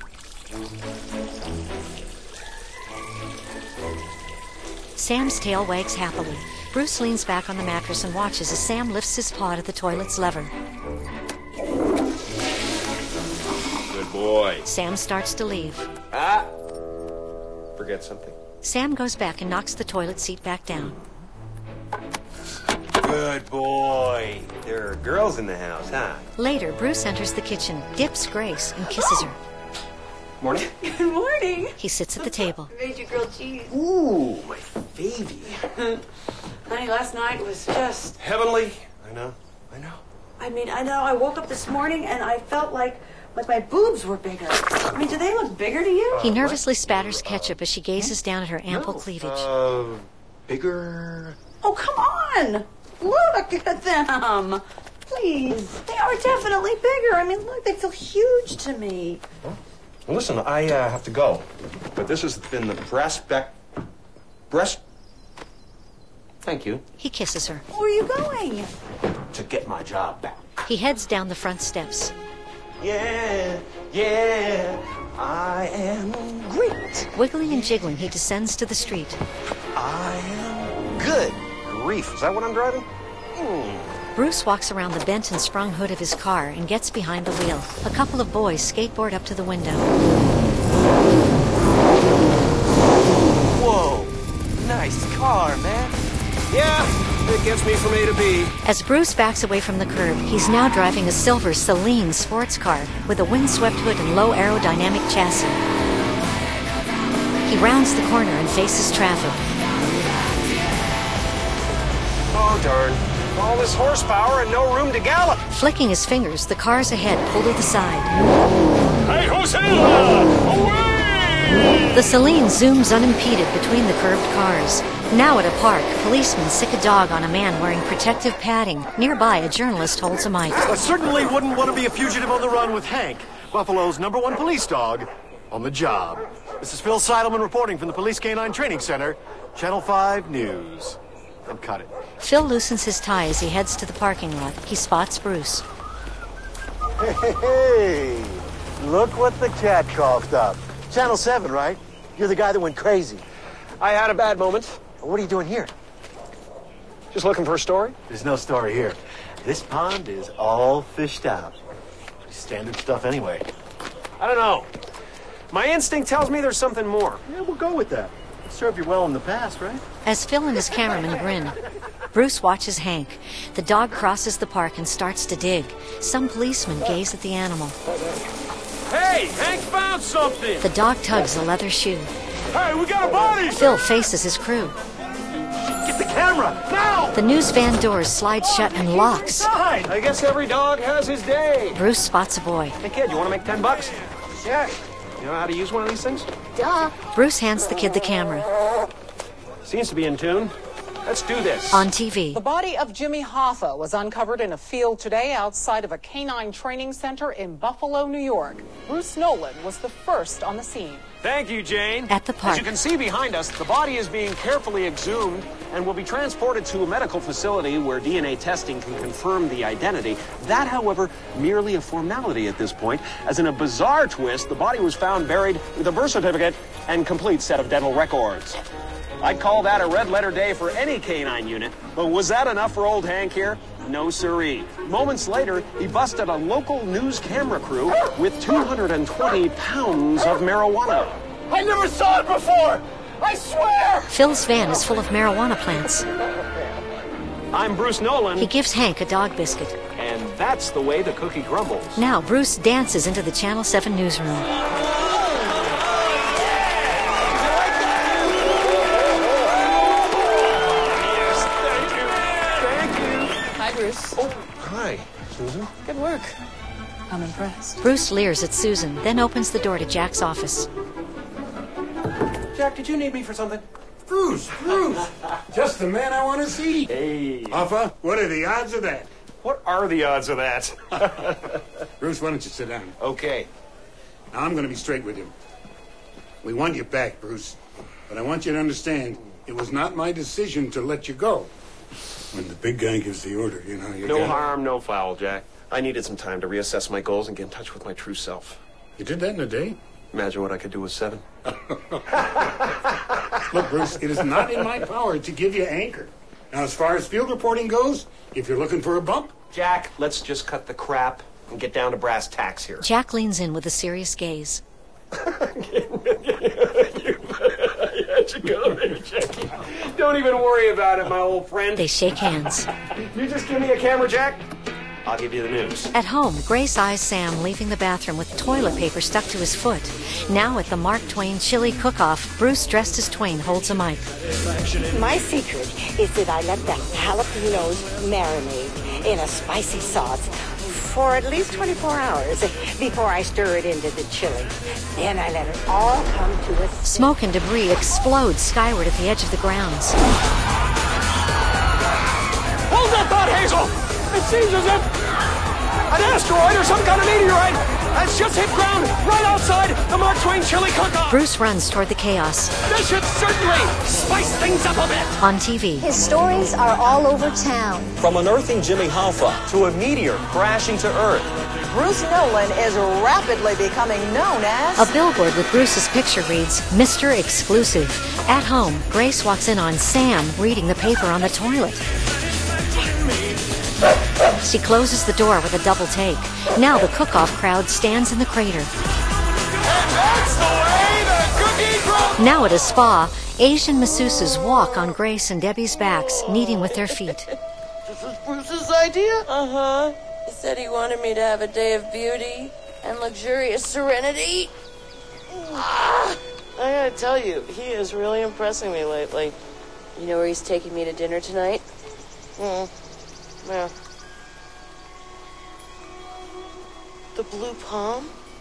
Sam's tail wags happily. Bruce leans back on the mattress and watches as Sam lifts his paw to the toilet's lever. Good boy. Sam starts to leave. Ah! Forget something. Sam goes back and knocks the toilet seat back down. Good boy. There are girls in the house, huh? Later, Bruce enters the kitchen, dips Grace, and kisses her. Morning. Good morning. He sits at the table. I made you grilled cheese. Ooh, my baby. Honey, last night was just... heavenly. I know. I know. I mean, I know. I woke up this morning and I felt like like my boobs were bigger. I mean, do they look bigger to you? He nervously spatters ketchup as she gazes down at her ample no. cleavage. Uh, bigger... Oh, come on. Look at them. Please. They are definitely bigger. I mean, look, they feel huge to me. Well, listen, I uh, have to go. But this has been the breast back... Breast... Thank you. He kisses her. Where are you going? To get my job back. He heads down the front steps. Yeah, yeah, I am great. Wiggling and jiggling, he descends to the street. I am good. Grief, is that what I'm driving? Mm. Bruce walks around the bent and sprung hood of his car and gets behind the wheel. A couple of boys skateboard up to the window. Whoa, nice car, man. Yeah, it gets me from A to B. As Bruce backs away from the curb, he's now driving a silver Celine sports car with a windswept hood and low aerodynamic chassis. He rounds the corner and faces traffic. Oh, darn. All this horsepower and no room to gallop. Flicking his fingers, the cars ahead pull to the side. Hey, Hosea! Away! The Celine zooms unimpeded between the curved cars. Now at a park, policemen sick a dog on a man wearing protective padding. Nearby, a journalist holds a mic. I certainly wouldn't want to be a fugitive on the run with Hank, Buffalo's number one police dog, on the job. This is Phil Seidelman reporting from the Police Canine Training Center, Channel five News. And cut it. Phil loosens his tie as he heads to the parking lot. He spots Bruce. Hey, hey, hey, look what the cat coughed up. Channel seven, right? You're the guy that went crazy. I had a bad moment. What are you doing here? Just looking for a story? There's no story here. This pond is all fished out. Standard stuff anyway. I don't know. My instinct tells me there's something more. Yeah, we'll go with that. It served you well in the past, right? As Phil and his cameraman grin, Bruce watches Hank. The dog crosses the park and starts to dig. Some policemen gaze at the animal. Hey, Hank found something! The dog tugs a leather shoe. Hey, we got a body! Phil faces his crew. Get the camera, now! The news van doors slide shut and locks. I guess every dog has his day. Bruce spots a boy. Hey, kid, you want to make ten bucks? Sure. You know how to use one of these things? Duh. Bruce hands the kid the camera. Seems to be in tune. Let's do this. On T V. The body of Jimmy Hoffa was uncovered in a field today outside of a canine training center in Buffalo, New York. Bruce Nolan was the first on the scene. Thank you, Jane. At the park. As you can see behind us, the body is being carefully exhumed and will be transported to a medical facility where D N A testing can confirm the identity. That, however, merely a formality at this point, as in a bizarre twist, the body was found buried with a birth certificate and complete set of dental records. I'd call that a red letter day for any canine unit, but was that enough for old Hank here? No siree. Moments later, he busted a local news camera crew with two hundred twenty pounds of marijuana. I never saw it before! I swear! Phil's van is full of marijuana plants. I'm Bruce Nolan. He gives Hank a dog biscuit. And that's the way the cookie crumbles. Now Bruce dances into the Channel seven newsroom. Hi, Bruce. Oh, hi, Susan. Good work. I'm impressed. Bruce leers at Susan, then opens the door to Jack's office. Jack, did you need me for something? Bruce, Bruce! Just the man I want to see. Hey. Hoffa, what are the odds of that? What are the odds of that? Bruce, why don't you sit down? Okay. Now, I'm going to be straight with you. We want you back, Bruce. But I want you to understand, it was not my decision to let you go. When the big guy gives the order, you know, you No gotta... harm, no foul, Jack. I needed some time to reassess my goals and get in touch with my true self. You did that in a day? Imagine what I could do with seven. Look, Bruce, it is not in my power to give you anchor. Now, as far as field reporting goes, if you're looking for a bump... Jack, let's just cut the crap and get down to brass tacks here. Jack leans in with a serious gaze. Don't even worry about it, my old friend. They shake hands. You just give me a camera, Jack. I'll give you the news. At home, Grace eyes Sam leaving the bathroom with toilet paper stuck to his foot. Now at the Mark Twain chili cook-off, Bruce, dressed as Twain, holds a mic. My secret is that I let the jalapenos marinate in a spicy sauce for at least twenty-four hours before I stir it into the chili. Then I let it all come to a... Smoke and debris explode skyward at the edge of the grounds. Hold that thought, Hazel! It seems as if an asteroid or some kind of meteorite has just hit ground right outside the Mark Twain chili cook-off. Bruce runs toward the chaos. This should certainly spice things up a bit. On T V. His stories are all over town. From unearthing Jimmy Hoffa to a meteor crashing to Earth. Bruce Nolan is rapidly becoming known as... A billboard with Bruce's picture reads, Mister Exclusive. At home, Grace walks in on Sam reading the paper on the toilet. She closes the door with a double take. Now the cook-off crowd stands in the crater. And that's the way the cookie crumbles. Now at a spa, Asian masseuses walk on Grace and Debbie's backs, kneading with their feet. This was Bruce's idea? Uh-huh. He said he wanted me to have a day of beauty and luxurious serenity. Ah, I gotta tell you, he is really impressing me lately. You know where he's taking me to dinner tonight? Hmm. Yeah. The Blue Palm?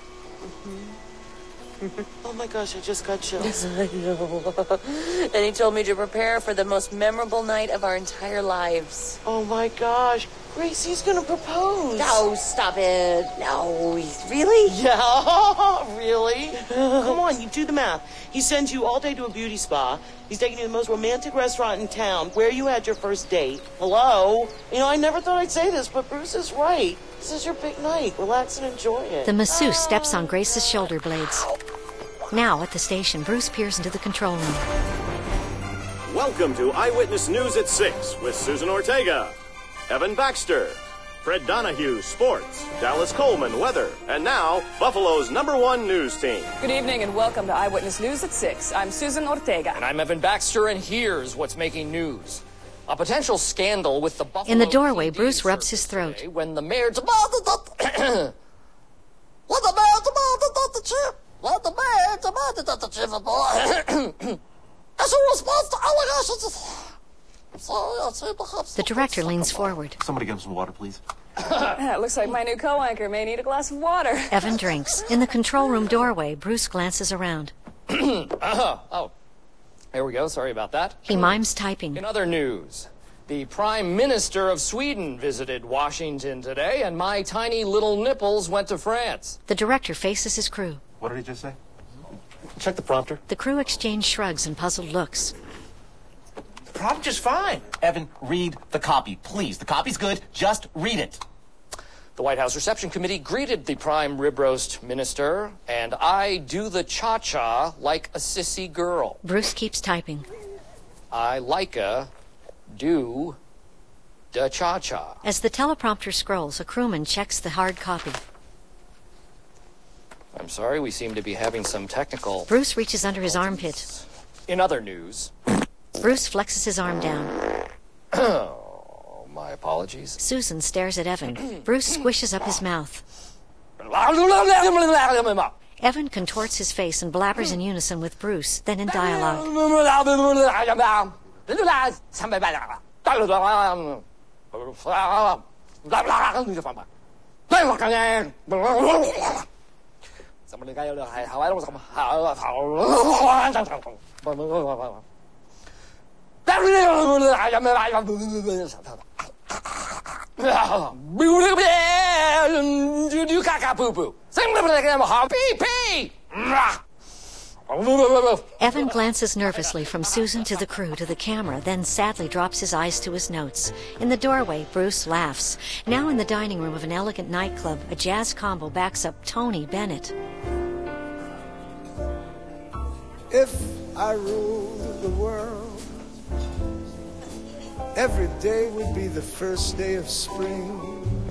Mm-hmm. Oh my gosh, I just got chills. I know. And he told me to prepare for the most memorable night of our entire lives. Oh my gosh. Gracie's gonna propose. No, stop it. No, really? Yeah, really? Come on, you do the math. He sends you all day to a beauty spa. He's taking you to the most romantic restaurant in town, where you had your first date. Hello? You know, I never thought I'd say this, but Bruce is right. This is your big night. Relax and enjoy it. The masseuse steps on Grace's shoulder blades. Now at the station, Bruce peers into the control room. Welcome to Eyewitness News at six with Susan Ortega, Evan Baxter, Fred Donahue, Sports, Dallas Coleman, Weather, and now, Buffalo's number one news team. Good evening and welcome to Eyewitness News at six. I'm Susan Ortega. And I'm Evan Baxter, and here's what's making news. A potential scandal with the Buffalo... In the doorway, Bruce rubs his throat. When the mayor demanded that... when the mayor demanded that the chief... When the mayor demanded that the chief of boy... as a response to allegations... The director leans forward. Somebody get him some water, please. It looks like my new co-anchor may need a glass of water. Evan drinks. In the control room doorway, Bruce glances around. uh, oh, there we go. Sorry about that. He mimes typing. In other news, the Prime Minister of Sweden visited Washington today, and my tiny little nipples went to France. The director faces his crew. What did he just say? Check the prompter. The crew exchange shrugs and puzzled looks. Prompt just fine. Evan, read the copy, please. The copy's good. Just read it. The White House Reception Committee greeted the Prime Rib Roast Minister, and I do the cha-cha like a sissy girl. Bruce keeps typing. I like a do the cha-cha. As the teleprompter scrolls, a crewman checks the hard copy. I'm sorry, we seem to be having some technical... Bruce reaches under his armpit. In other news... Bruce flexes his arm down. apologies. Susan stares at Evan. Bruce squishes up his mouth. Evan contorts his face and blabbers in unison with Bruce, then in dialogue. Evan glances nervously from Susan to the crew to the camera, then sadly drops his eyes to his notes. In the doorway, Bruce laughs. Now in the dining room of an elegant nightclub, a jazz combo backs up Tony Bennett. If I ruled the world, every day would be the first day of spring.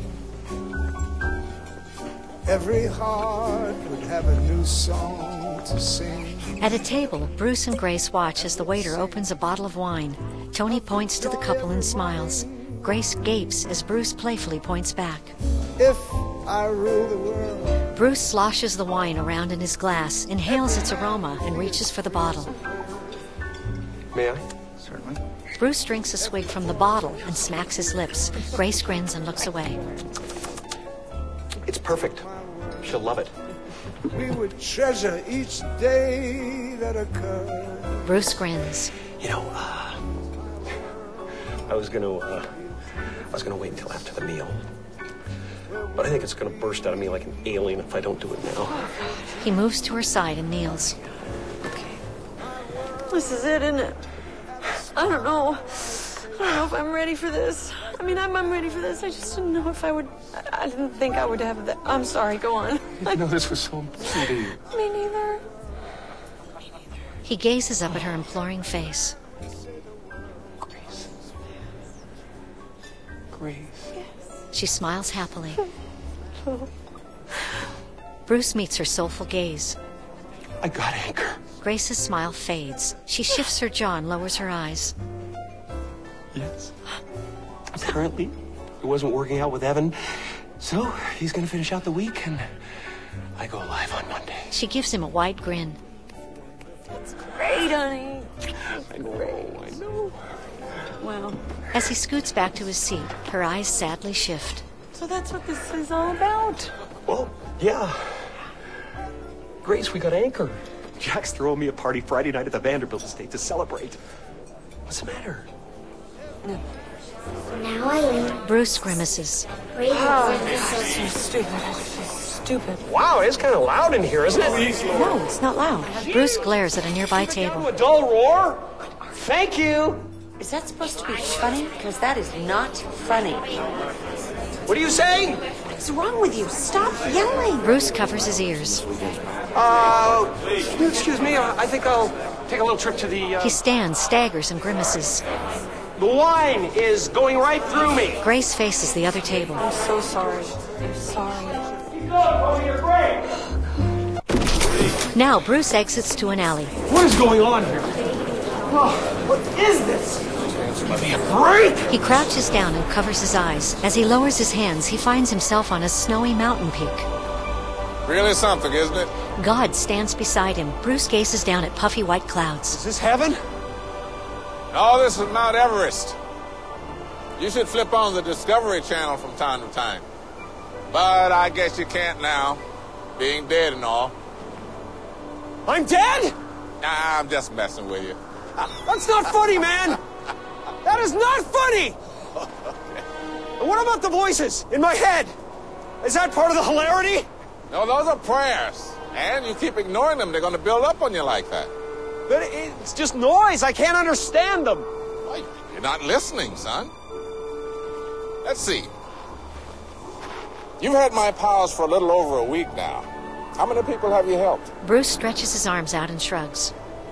Every heart would have a new song to sing. At a table, Bruce and Grace watch as the waiter opens a bottle of wine. Tony points to the couple and smiles. Grace gapes as Bruce playfully points back. If I rule the world. Bruce sloshes the wine around in his glass, inhales its aroma, and reaches for the bottle. May I? Certainly. Bruce drinks a swig from the bottle and smacks his lips. Grace grins and looks away. It's perfect. She'll love it. We would treasure each day that occurred. Bruce grins. You know, uh, I was gonna, uh, I was gonna wait until after the meal. But I think it's gonna burst out of me like an alien if I don't do it now. He moves to her side and kneels. This is it, isn't it? I don't know. I don't know if I'm ready for this. I mean, I'm, I'm ready for this. I just didn't know if I would... I, I didn't think I would have that. I'm sorry, go on. I know this was so important to you. Me neither. He gazes up at her imploring face. Grace. Grace. Yes. She smiles happily. Bruce meets her soulful gaze. I got Anchor. Grace's smile fades. She shifts her jaw and lowers her eyes. Yes. Apparently, it wasn't working out with Evan, so he's going to finish out the week, and I go live on Monday. She gives him a wide grin. That's great, honey. I know, I know. Well, as he scoots back to his seat, her eyes sadly shift. So that's what this is all about? Well, yeah. Grace, we got Anchor. Jack's throwing me a party Friday night at the Vanderbilt estate to celebrate. What's the matter? No. Now I am. Bruce grimaces. Oh, this is so stupid. Stupid. Wow, it's kind of loud in here, isn't it? No, it's not loud. Bruce glares at a nearby table. A dull roar? Thank you. Is that supposed to be funny? Because that is not funny. What are you saying? What's wrong with you? Stop yelling. Bruce covers his ears. Uh, excuse me, I think I'll take a little trip to the... Uh... He stands, staggers, and grimaces. The wine is going right through me. Grace faces the other table. I'm so sorry. I'm sorry. Keep going, you're great. Now Bruce exits to an alley. What is going on here? Oh, what is this? Give me a break! He crouches down and covers his eyes. As he lowers his hands, he finds himself on a snowy mountain peak. Really something, isn't it? God stands beside him. Bruce gazes down at puffy white clouds. Is this heaven? No, this is Mount Everest. You should flip on the Discovery Channel from time to time. But I guess you can't now, being dead and all. I'm dead? Nah, I'm just messing with you. That's not funny, man! That is not funny! And what about the voices in my head? Is that part of the hilarity? No, those are prayers. And you keep ignoring them, they're going to build up on you like that. But it's just noise. I can't understand them. Well, you're not listening, son. Let's see. You've had my powers for a little over a week now. How many people have you helped? Bruce stretches his arms out and shrugs.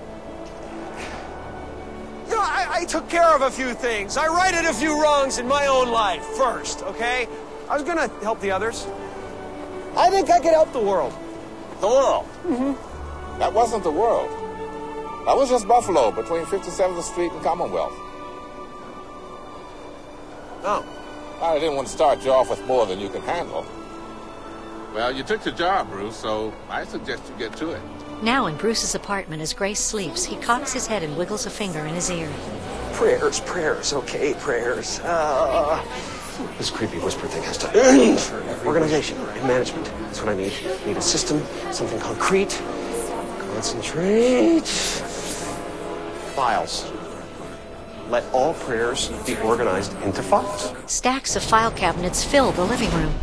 You know, I, I took care of a few things. I righted a few wrongs in my own life first, okay? I was gonna help the others. I think I could help the world. The world? Mm-hmm. That wasn't the world. That was just Buffalo between fifty-seventh Street and Commonwealth. Oh. I didn't want to start you off with more than you can handle. Well, you took the job, Bruce, so I suggest you get to it. Now in Bruce's apartment, as Grace sleeps, he cocks his head and wiggles a finger in his ear. Prayers, prayers, okay, prayers. Uh, this creepy whisper thing has to end forever. Organization and management. That's what I need. I need a system, something concrete. Concentrate. Files. Let all prayers be organized into files. Stacks of file cabinets fill the living room.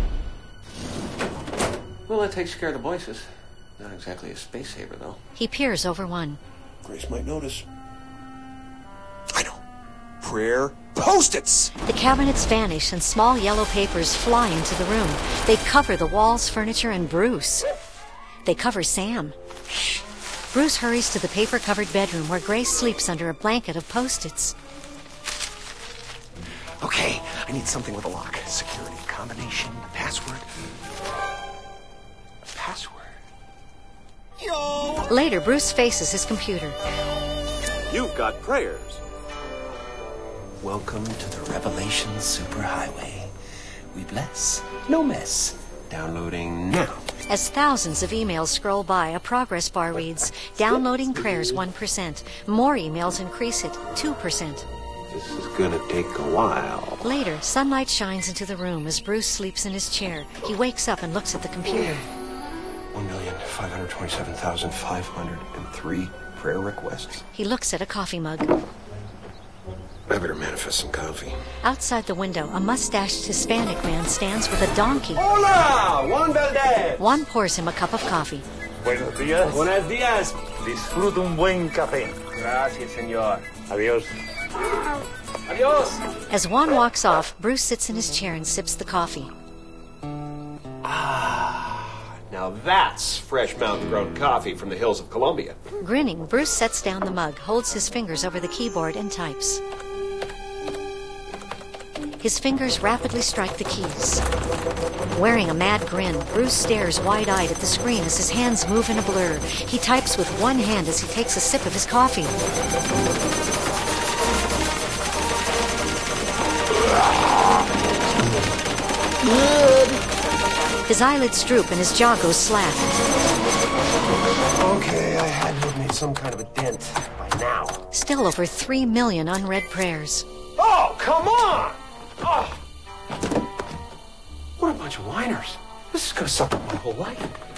Well, that takes care of the voices. Not exactly a space saver, though. He peers over one. Grace might notice. I know. Prayer Post-its! The cabinets vanish and small yellow papers fly into the room. They cover the walls, furniture, and Bruce. They cover Sam. Bruce hurries to the paper-covered bedroom where Grace sleeps under a blanket of Post-its. Okay, I need something with a lock. Security, combination, password. A password. Yo! Later, Bruce faces his computer. You've got prayers. Welcome to the Revelation Superhighway. We bless, no mess. Downloading now. As thousands of emails scroll by, a progress bar reads, downloading prayers one percent. More emails increase it, two percent. This is gonna take a while. Later, sunlight shines into the room as Bruce sleeps in his chair. He wakes up and looks at the computer. one million five hundred twenty-seven thousand five hundred three prayer requests. He looks at a coffee mug. I better manifest some coffee. Outside the window, a mustached Hispanic man stands with a donkey. Hola, Juan Valdez. Juan pours him a cup of coffee. Buenos días. Buenos días. Disfruta un buen café. Gracias, señor. Adiós. Adiós. As Juan walks off, Bruce sits in his chair and sips the coffee. Ah, now that's fresh mountain-grown coffee from the hills of Colombia. Grinning, Bruce sets down the mug, holds his fingers over the keyboard, and types. His fingers rapidly strike the keys. Wearing a mad grin, Bruce stares wide-eyed at the screen as his hands move in a blur. He types with one hand as he takes a sip of his coffee. His eyelids droop and his jaw goes slack. Okay, I had to have made some kind of a dent by now. Still over three million unread prayers. Oh, come on! Oh. What a bunch of whiners. This is gonna suck up my whole life.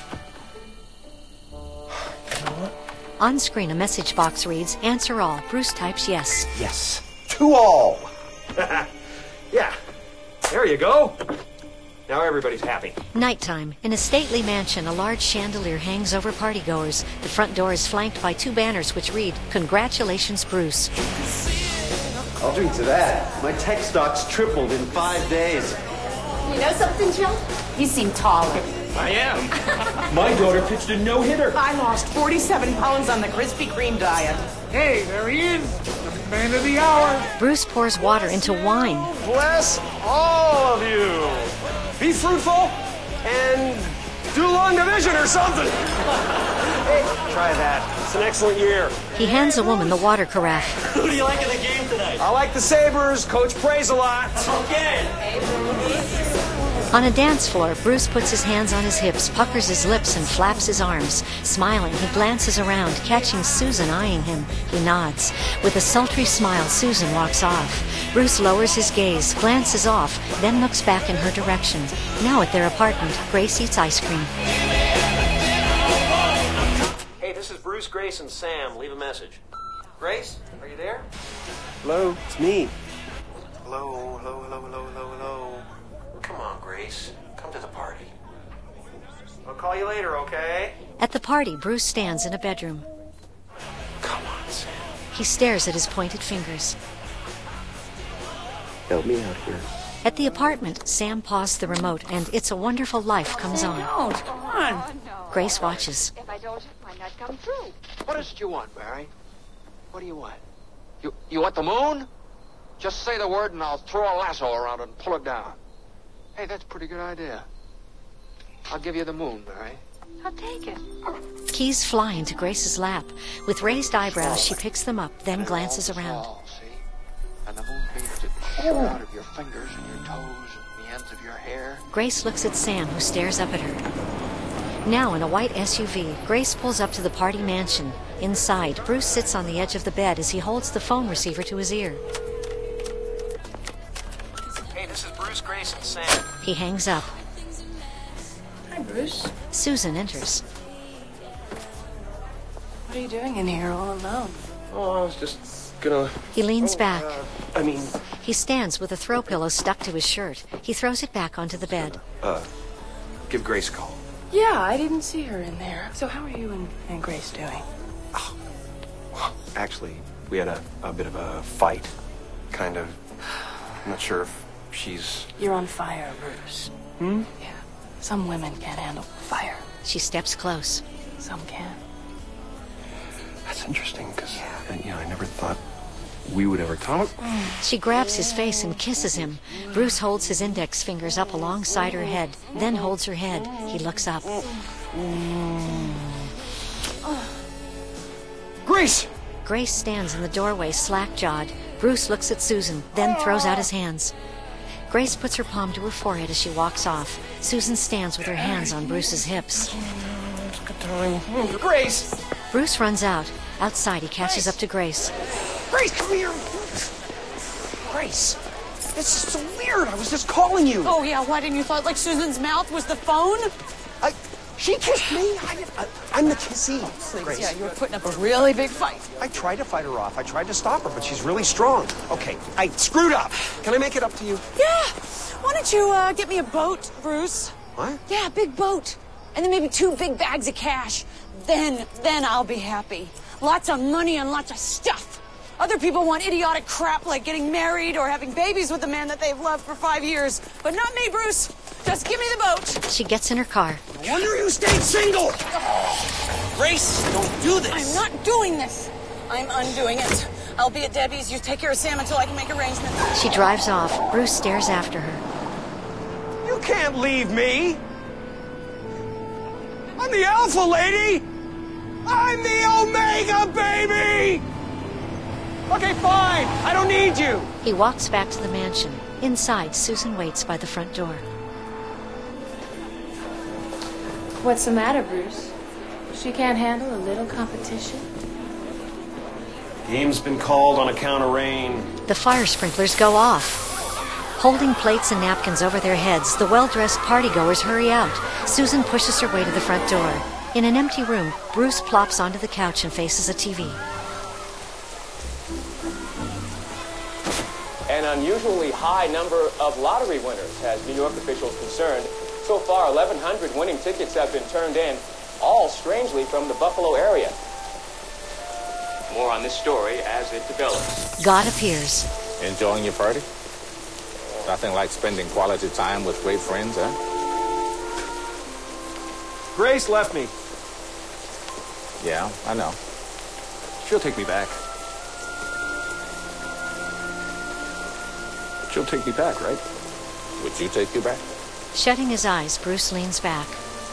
You know what? On screen, a message box reads, answer all. Bruce types yes. Yes. To all. Yeah. There you go. Now everybody's happy. Nighttime. In a stately mansion, a large chandelier hangs over partygoers. The front door is flanked by two banners which read, Congratulations, Bruce. I'll drink to that. My tech stock's tripled in five days. You know something, Joe? You seem taller. I am. My daughter pitched a no-hitter. I lost forty-seven pounds on the Krispy Kreme diet. Hey, there he is. The man of the hour. Bruce pours water into wine. Bless all of you. Be fruitful and do long division or something. Hey, try that. It's an excellent year. He hands a woman the water carafe. Who do you like in the game tonight? I like the Sabres. Coach prays a lot. Okay. On a dance floor, Bruce puts his hands on his hips, puckers his lips, and flaps his arms. Smiling, he glances around, catching Susan eyeing him. He nods. With a sultry smile, Susan walks off. Bruce lowers his gaze, glances off, then looks back in her direction. Now at their apartment, Grace eats ice cream. Hey, this is Bruce, Grace, and Sam. Leave a message. Grace, are you there? Hello, it's me. Hello, hello, hello, hello, hello, hello. Come on, Grace. Come to the party. I'll call you later, okay? At the party, Bruce stands in a bedroom. Come on, Sam. He stares at his pointed fingers. Help me out here. At the apartment, Sam paused the remote, and It's a Wonderful Life comes on. Don't, come on. Grace watches. If I don't, it might not come through. What is it you want, Mary? What do you want? You you want the moon? Just say the word and I'll throw a lasso around it and pull it down. Hey, that's a pretty good idea. I'll give you the moon, Mary. I'll take it. Keys fly into Grace's lap. With raised eyebrows, she picks them up, then glances around. See? And the moon beams it Out of your fingers and your toes and the ends of your hair. Grace looks at Sam, who stares up at her. Now, in a white S U V, Grace pulls up to the party mansion. Inside, Bruce sits on the edge of the bed as he holds the phone receiver to his ear. Hey, this is Bruce, Grace, and Sam. He hangs up. Hi, Bruce. Susan enters. What are you doing in here all alone? Oh, I was just gonna... He leans oh, back. Uh, I mean... He stands with a throw pillow stuck to his shirt. He throws it back onto the bed. Uh, give Grace a call. Yeah, I didn't see her in there. So how are you and, and Grace doing? Oh, actually, we had a, a bit of a fight. Kind of. I'm not sure if she's... You're on fire, Bruce. Hmm? Yeah. Some women can't handle fire. She steps close. Some can. That's interesting, because, yeah. you know, I never thought we would ever talk. She grabs his face and kisses him. Bruce holds his index fingers up alongside her head, then holds her head. He looks up. Grace! Grace stands in the doorway, slack-jawed. Bruce looks at Susan, then throws out his hands. Grace puts her palm to her forehead as she walks off. Susan stands with her hands on Bruce's hips. It's a good time. Grace! Bruce runs out. Outside, he catches up to Grace. Grace, come here! Grace! This is so weird. I was just calling you. Oh, yeah, why didn't you thought like Susan's mouth was the phone? I... She kissed me. I, I, I'm the kissee. Please, Grace. yeah, you were putting up a really big fight. I tried to fight her off. I tried to stop her, but she's really strong. Okay, I screwed up. Can I make it up to you? Yeah. Why don't you uh, get me a boat, Bruce? What? Yeah, a big boat. And then maybe two big bags of cash. Then, then I'll be happy. Lots of money and lots of stuff. Other people want idiotic crap like getting married or having babies with the man that they've loved for five years. But not me, Bruce. Just give me the boat. She gets in her car. No wonder you stayed single. Oh. Grace, don't do this. I'm not doing this. I'm undoing it. I'll be at Debbie's. You take care of Sam until I can make arrangements. She drives off. Bruce stares after her. You can't leave me. I'm the alpha lady. I'm the Omega baby. Okay, fine. I don't need you. He walks back to the mansion. Inside, Susan waits by the front door. What's the matter, Bruce? She can't handle a little competition? Game's been called on account of rain. The fire sprinklers go off. Holding plates and napkins over their heads, the well-dressed partygoers hurry out. Susan pushes her way to the front door. In an empty room, Bruce plops onto the couch and faces a T V. An unusually high number of lottery winners has New York officials concerned. So far, eleven hundred winning tickets have been turned in, all strangely from the Buffalo area. More on this story as it develops. God appears. Enjoying your party? Nothing like spending quality time with great friends, huh? Grace left me. Yeah, I know. She'll take me back. She'll take me back, right? Would you take you back? Shutting his eyes, Bruce leans back.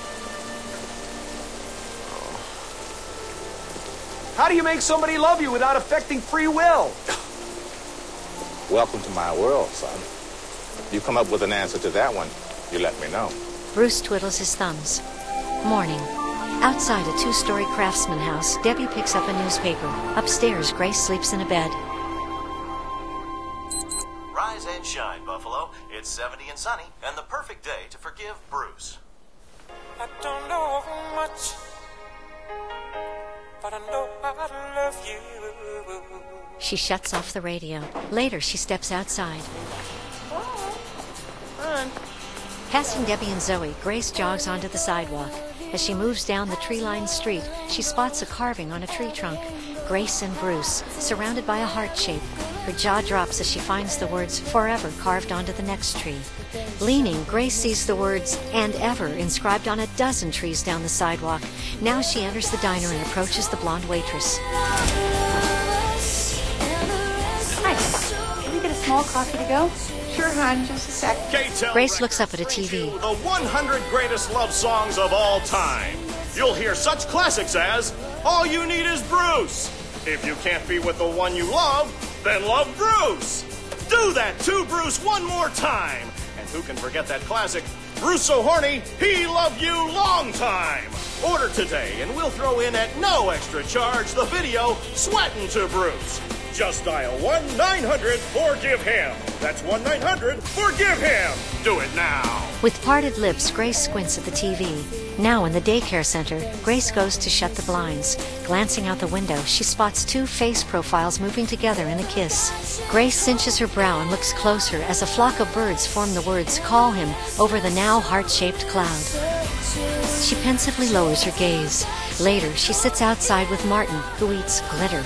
How do you make somebody love you without affecting free will? Welcome to my world, son. You come up with an answer to that one, you let me know. Bruce twiddles his thumbs. Morning. Outside a two-story craftsman house, Debbie picks up a newspaper. Upstairs, Grace sleeps in a bed. Rise and shine, Buffalo. It's seventy and sunny, and the perfect day to forgive Bruce. I don't know how much, but I know I love you. She shuts off the radio. Later, she steps outside. Run. Passing Debbie and Zoe, Grace jogs onto the sidewalk. As she moves down the tree-lined street, she spots a carving on a tree trunk. Grace and Bruce, surrounded by a heart shape. Her jaw drops as she finds the words forever carved onto the next tree. Leaning, Grace sees the words and ever inscribed on a dozen trees down the sidewalk. Now she enters the diner and approaches the blonde waitress. Hi. Can we get a small coffee to go? Sure, hon. Just a sec. Grace looks up at a T V. The one hundred greatest love songs of all time. You'll hear such classics as All You Need Is Bruce. If you can't be with the one you love, then love Bruce. Do that to Bruce one more time. And who can forget that classic, Bruce So Horny, He Loved You Long Time. Order today and we'll throw in at no extra charge the video Sweatin' to Bruce. Just dial one nine hundred forgive him. That's one nine hundred forgive him. Do it now. With parted lips, Grace squints at the T V. Now in the daycare center, Grace goes to shut the blinds. Glancing out the window, she spots two face profiles moving together in a kiss. Grace cinches her brow and looks closer as a flock of birds form the words, "Call him," over the now heart-shaped cloud. She pensively lowers her gaze. Later, she sits outside with Martin, who eats glitter.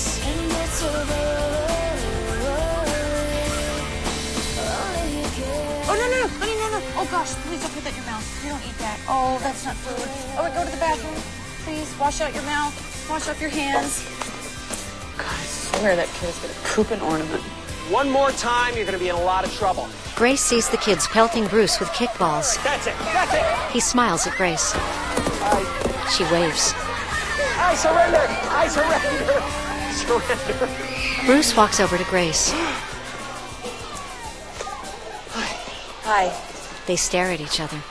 Oh, no, no, no, honey, no, no. Oh, gosh, please don't put that in your mouth. You don't eat that. Oh, that's not food. Oh, wait, go to the bathroom. Please, wash out your mouth. Wash off your hands. God, I swear that kid is going to poop an ornament. One more time, you're going to be in a lot of trouble. Grace sees the kids pelting Bruce with kickballs. That's it, that's it. He smiles at Grace. I, She waves. I surrender, I surrender, surrender. Bruce walks over to Grace. Hi. They stare at each other.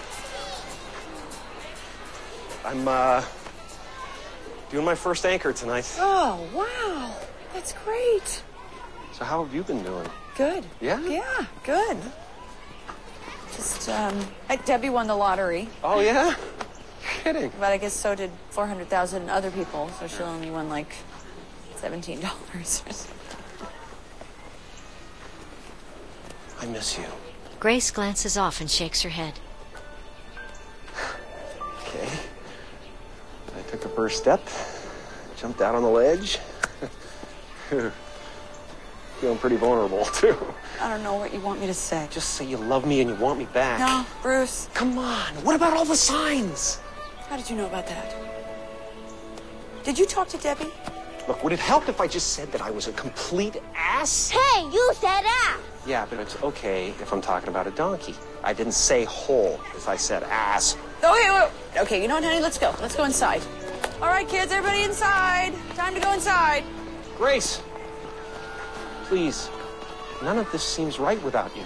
I'm, uh, doing my first anchor tonight. Oh, wow. That's great. So how have you been doing? Good. Yeah? Yeah, good. Just, um, I, Debbie won the lottery. Oh, yeah? Kidding. But I guess so did four hundred thousand other people, so she only won like seventeen dollars. I miss you. Grace glances off and shakes her head. Okay. I took a first step, jumped out on the ledge. Feeling pretty vulnerable, too. I don't know what you want me to say. Just say you love me and you want me back. No, Bruce. Come on. What about all the signs? How did you know about that? Did you talk to Debbie? Look, would it help if I just said that I was a complete ass? Hey, you said ass. Yeah, but it's okay if I'm talking about a donkey. I didn't say whole if I said ass. Okay, wait, wait. Okay, you know what, honey? Let's go. Let's go inside. All right, kids, everybody inside. Time to go inside. Grace, please, none of this seems right without you.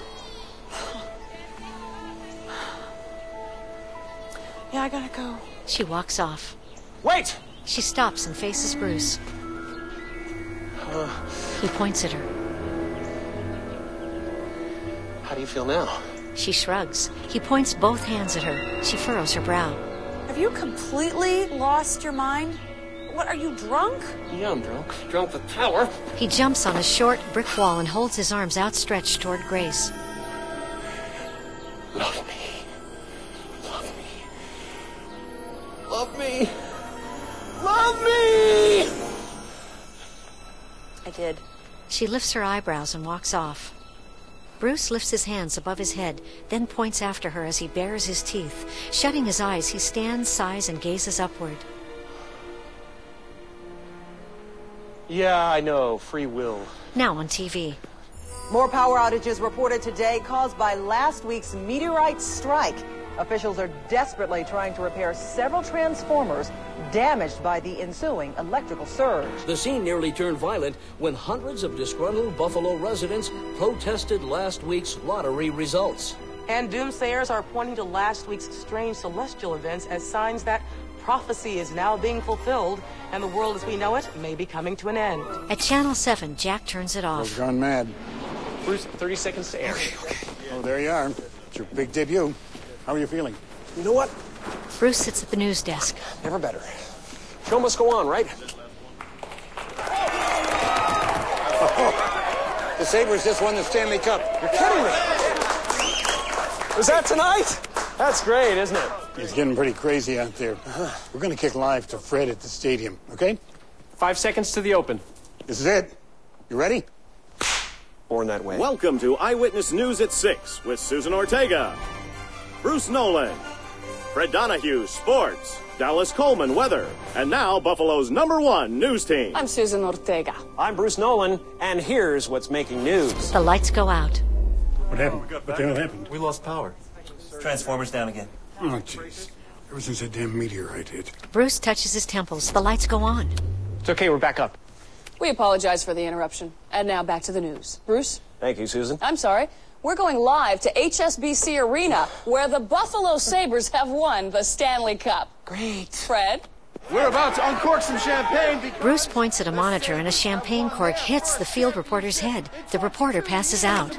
Yeah, I gotta go. She walks off. Wait! She stops and faces Bruce. Uh, He points at her. How do you feel now? She shrugs. He points both hands at her. She furrows her brow. Have you completely lost your mind? What, are you drunk? Yeah, I'm drunk. Drunk with power. He jumps on a short brick wall and holds his arms outstretched toward Grace. Love me. Love me. Love me. Love me! I did. She lifts her eyebrows and walks off. Bruce lifts his hands above his head, then points after her as he bares his teeth. Shutting his eyes, he stands, sighs, and gazes upward. Yeah, I know. Free will. Now on T V. More power outages reported today caused by last week's meteorite strike. Officials are desperately trying to repair several transformers damaged by the ensuing electrical surge. The scene nearly turned violent when hundreds of disgruntled Buffalo residents protested last week's lottery results. And doomsayers are pointing to last week's strange celestial events as signs that prophecy is now being fulfilled and the world as we know it may be coming to an end. At Channel seven, Jack turns it off. I've gone mad. Bruce, thirty seconds to air. Okay, okay. Oh, there you are. It's your big debut. How are you feeling? You know what? Bruce sits at the news desk. Never better. Show must go on, right? Oh, the Sabres just won the Stanley Cup. You're kidding me. Was that tonight? That's great, isn't it? It's getting pretty crazy out there. We're going to kick live to Fred at the stadium, okay? Five seconds to the open. This is it. You ready? Born that way. Welcome to Eyewitness News at six with Susan Ortega, Bruce Nolan, Fred Donahue, sports, Dallas Coleman, weather, and now Buffalo's number one news team. I'm Susan Ortega. I'm Bruce Nolan, and here's what's making news. The lights go out. What happened? What the hell happened? We lost power. Transformers down again. Oh, jeez. Ever since that damn meteorite hit. Bruce touches his temples. The lights go on. It's okay, we're back up. We apologize for the interruption. And now back to the news. Bruce? Thank you, Susan. I'm sorry. We're going live to H S B C Arena, where the Buffalo Sabres have won the Stanley Cup. Great. Fred? We're about to uncork some champagne. Because Bruce points at a monitor and a champagne cork hits the field reporter's head. The reporter passes out.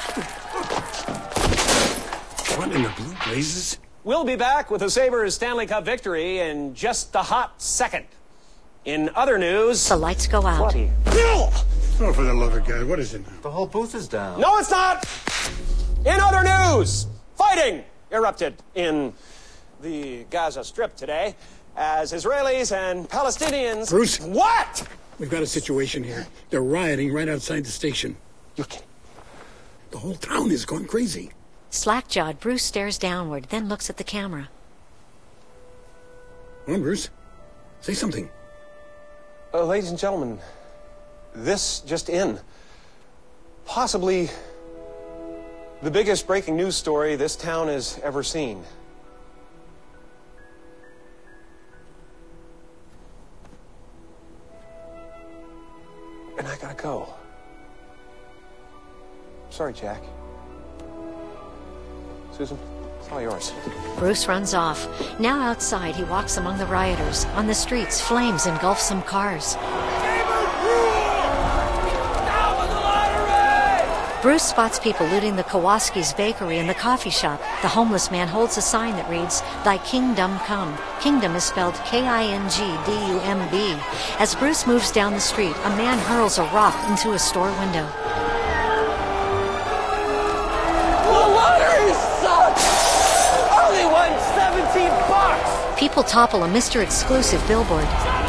What in the blue blazes? We'll be back with the Sabres Stanley Cup victory in just a hot second. In other news... The lights go out. Bloody Oh, for the love of God, what is it now? the whole booth is down. No, it's not! In other news, fighting erupted in the Gaza Strip today as Israelis and Palestinians... Bruce? What? We've got a situation here. They're rioting right outside the station. You're kidding. The whole town is going crazy. Slack-jawed, Bruce stares downward, then looks at the camera. Come on, Bruce. Say something. Uh, ladies and gentlemen, this just in. Possibly the biggest breaking news story this town has ever seen. And I gotta go. Sorry, Jack. Susan, it's all yours. Bruce runs off. Now outside, he walks among the rioters. On the streets, flames engulf some cars. Bruce spots people looting the Kowalski's bakery and the coffee shop. The homeless man holds a sign that reads, "Thy kingdom come." Kingdom is spelled K I N G D U M B. As Bruce moves down the street, a man hurls a rock into a store window. The lottery sucks! Only won seventeen bucks! People topple a Mister Exclusive billboard.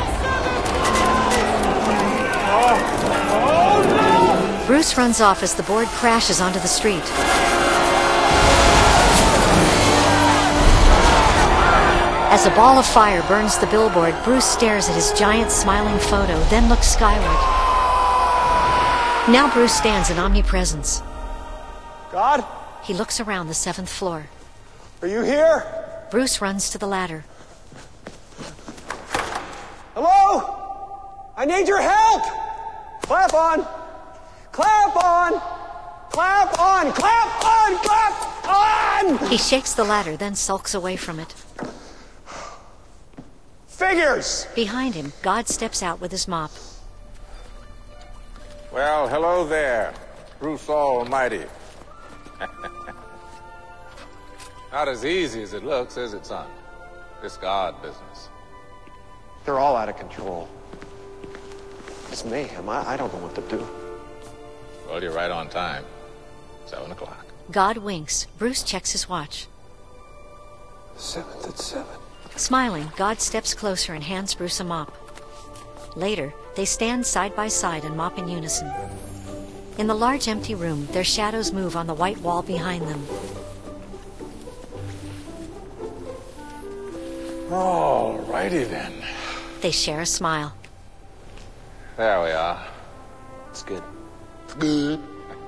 Bruce runs off as the board crashes onto the street. As a ball of fire burns the billboard, Bruce stares at his giant smiling photo, then looks skyward. Now Bruce stands in omnipresence. God? He looks around the seventh floor. Are you here? Bruce runs to the ladder. Hello? I need your help! Clap on! Clap on! Clap on! Clap on! Clap on! He shakes the ladder, then sulks away from it. Figures! Behind him, God steps out with his mop. Well, hello there, Bruce Almighty. Not as easy as it looks, is it, son? This God business. They're all out of control. It's mayhem. I, I don't know what to do. Well, you're right on time. Seven o'clock. God winks. Bruce checks his watch. Seventh at seven. Smiling, God steps closer and hands Bruce a mop. Later, they stand side by side and mop in unison. In the large empty room, their shadows move on the white wall behind them. All righty then. They share a smile. There we are. It's good. It's good.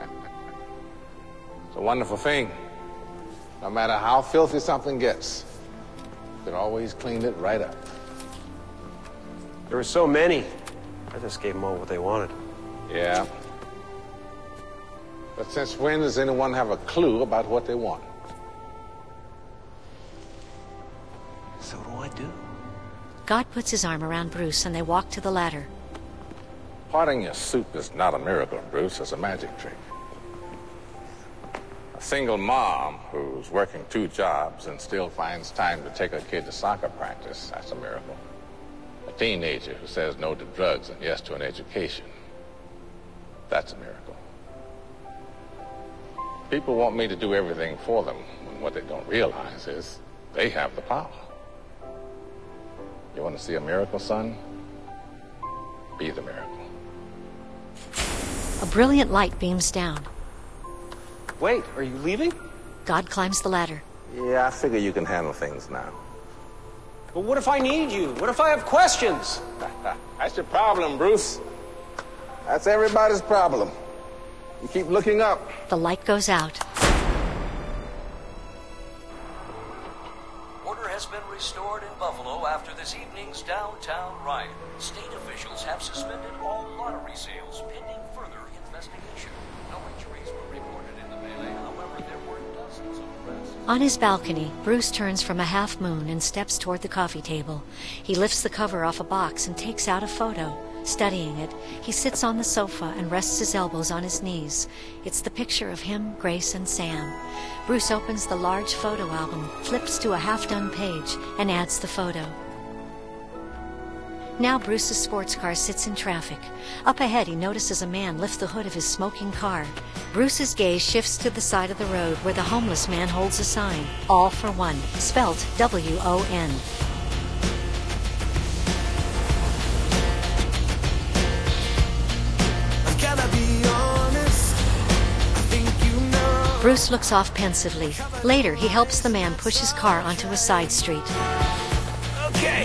It's a wonderful thing. No matter how filthy something gets, you can always clean it right up. There were so many. I just gave them all what they wanted. Yeah. But since when does anyone have a clue about what they want? So what do I do? God puts his arm around Bruce and they walk to the ladder. Parting your soup is not a miracle, Bruce. It's a magic trick. A single mom who's working two jobs and still finds time to take her kid to soccer practice, that's a miracle. A teenager who says no to drugs and yes to an education, that's a miracle. People want me to do everything for them when what they don't realize is they have the power. You want to see a miracle, son? Be the miracle. A brilliant light beams down. Wait, are you leaving? God climbs the ladder. Yeah, I figure you can handle things now. But what if I need you? What if I have questions? That's your problem, Bruce. That's everybody's problem. You keep looking up. The light goes out. Order has been restored in Buffalo after this evening's downtown riot. State officials have suspended all lottery sales pending further investigation. investigation. No injuries were reported in the melee. However, there were dozens of arrests. On his balcony, Bruce turns from a half moon and steps toward the coffee table. He lifts the cover off a box and takes out a photo. Studying it, he sits on the sofa and rests his elbows on his knees. It's the picture of him, Grace, and Sam. Bruce opens the large photo album, flips to a half-done page, and adds the photo. Now Bruce's sports car sits in traffic. Up ahead, he notices a man lift the hood of his smoking car. Bruce's gaze shifts to the side of the road where the homeless man holds a sign, All for One, spelt W O N. Bruce looks off pensively. Later, he helps the man push his car onto a side street. Okay.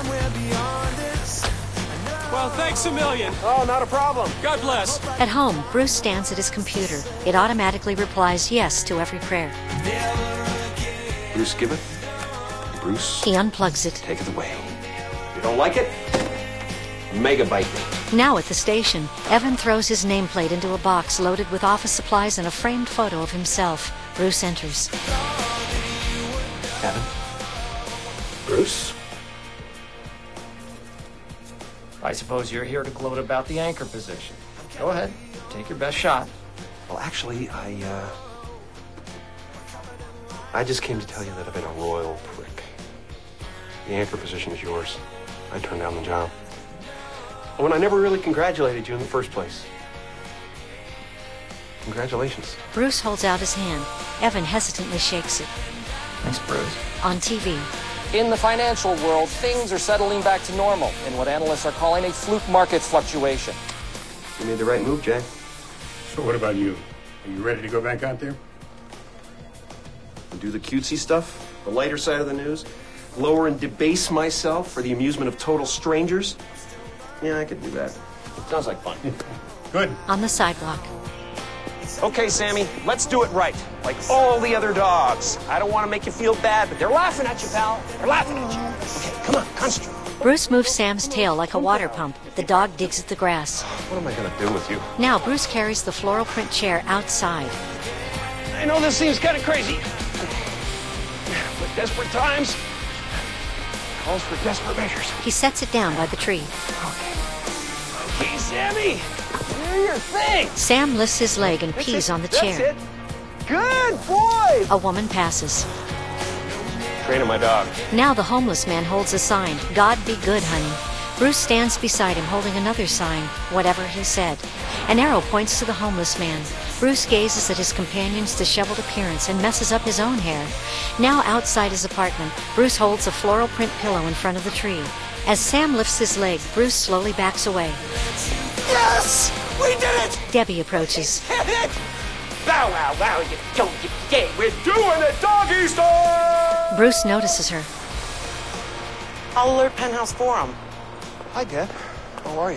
Well, thanks a million. Oh, not a problem. God bless. At home, Bruce stands at his computer. It automatically replies yes to every prayer. Bruce Gibbon. Bruce. He unplugs it. Take it away. You don't like it? Megabyte me. Now at the station, Evan throws his nameplate into a box loaded with office supplies and a framed photo of himself. Bruce enters. Evan? Bruce? I suppose you're here to gloat about the anchor position. Go ahead. Take your best shot. Well, actually, I, uh... I just came to tell you that I've been a royal prick. The anchor position is yours. I turned down the job. When I never really congratulated you in the first place. Congratulations. Bruce holds out his hand. Evan hesitantly shakes it. Thanks, Bruce. On T V. In the financial world, things are settling back to normal in what analysts are calling a fluke market fluctuation. You made the right move, Jay. So what about you? Are you ready to go back out there? And do the cutesy stuff? The lighter side of the news? Lower and debase myself for the amusement of total strangers? Yeah, I could do that. Sounds like fun. Good. On the sidewalk. Okay, Sammy, let's do it right. Like all the other dogs. I don't want to make you feel bad, but they're laughing at you, pal. They're laughing at you. Okay, come on, concentrate. Bruce moves Sam's tail like a water pump. The dog digs at the grass. What am I going to do with you? Now Bruce carries the floral print chair outside. I know this seems kind of crazy. But desperate times calls for desperate measures. He sets it down by the tree. Okay, Sammy, do your thing. Sam lifts his leg and That's pees it. on the That's chair. it. Good boy. A woman passes. Training my dog. Now the homeless man holds a sign, God be good, honey. Bruce stands beside him holding another sign, whatever he said. An arrow points to the homeless man. Bruce gazes at his companion's disheveled appearance and messes up his own hair. Now outside his apartment, Bruce holds a floral print pillow in front of the tree. As Sam lifts his leg, Bruce slowly backs away. Yes! We did it! Debbie approaches. Hit it! Bow wow wow, you don't get gay. We're doing it doggy style! Bruce notices her. I'll alert Penthouse Forum. Hi, Deb. How are you?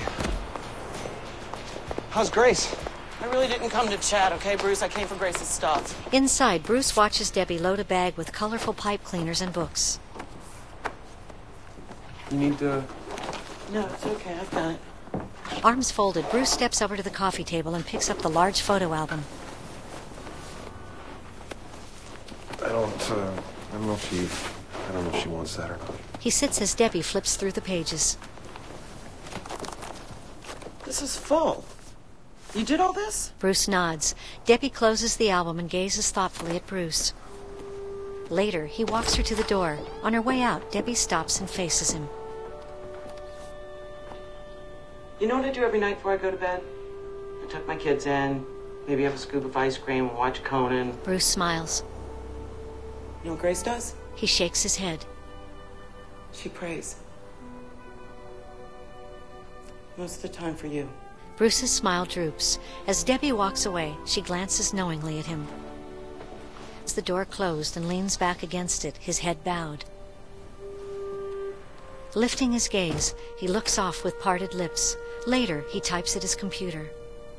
How's Grace? I really didn't come to chat, okay, Bruce? I came for Grace's stuff. Inside, Bruce watches Debbie load a bag with colorful pipe cleaners and books. You need to... No, it's okay. I've got it. Arms folded, Bruce steps over to the coffee table and picks up the large photo album. I don't, uh, I don't know if she... I don't know if she wants that or not. He sits as Debbie flips through the pages. This is full. You did all this? Bruce nods. Debbie closes the album and gazes thoughtfully at Bruce. Later, he walks her to the door. On her way out, Debbie stops and faces him. You know what I do every night before I go to bed? I tuck my kids in, maybe have a scoop of ice cream and watch Conan. Bruce smiles. You know what Grace does? He shakes his head. She prays. Most of the time for you. Bruce's smile droops. As Debbie walks away, she glances knowingly at him. As the door closed and leans back against it, his head bowed. Lifting his gaze, he looks off with parted lips. Later, he types at his computer.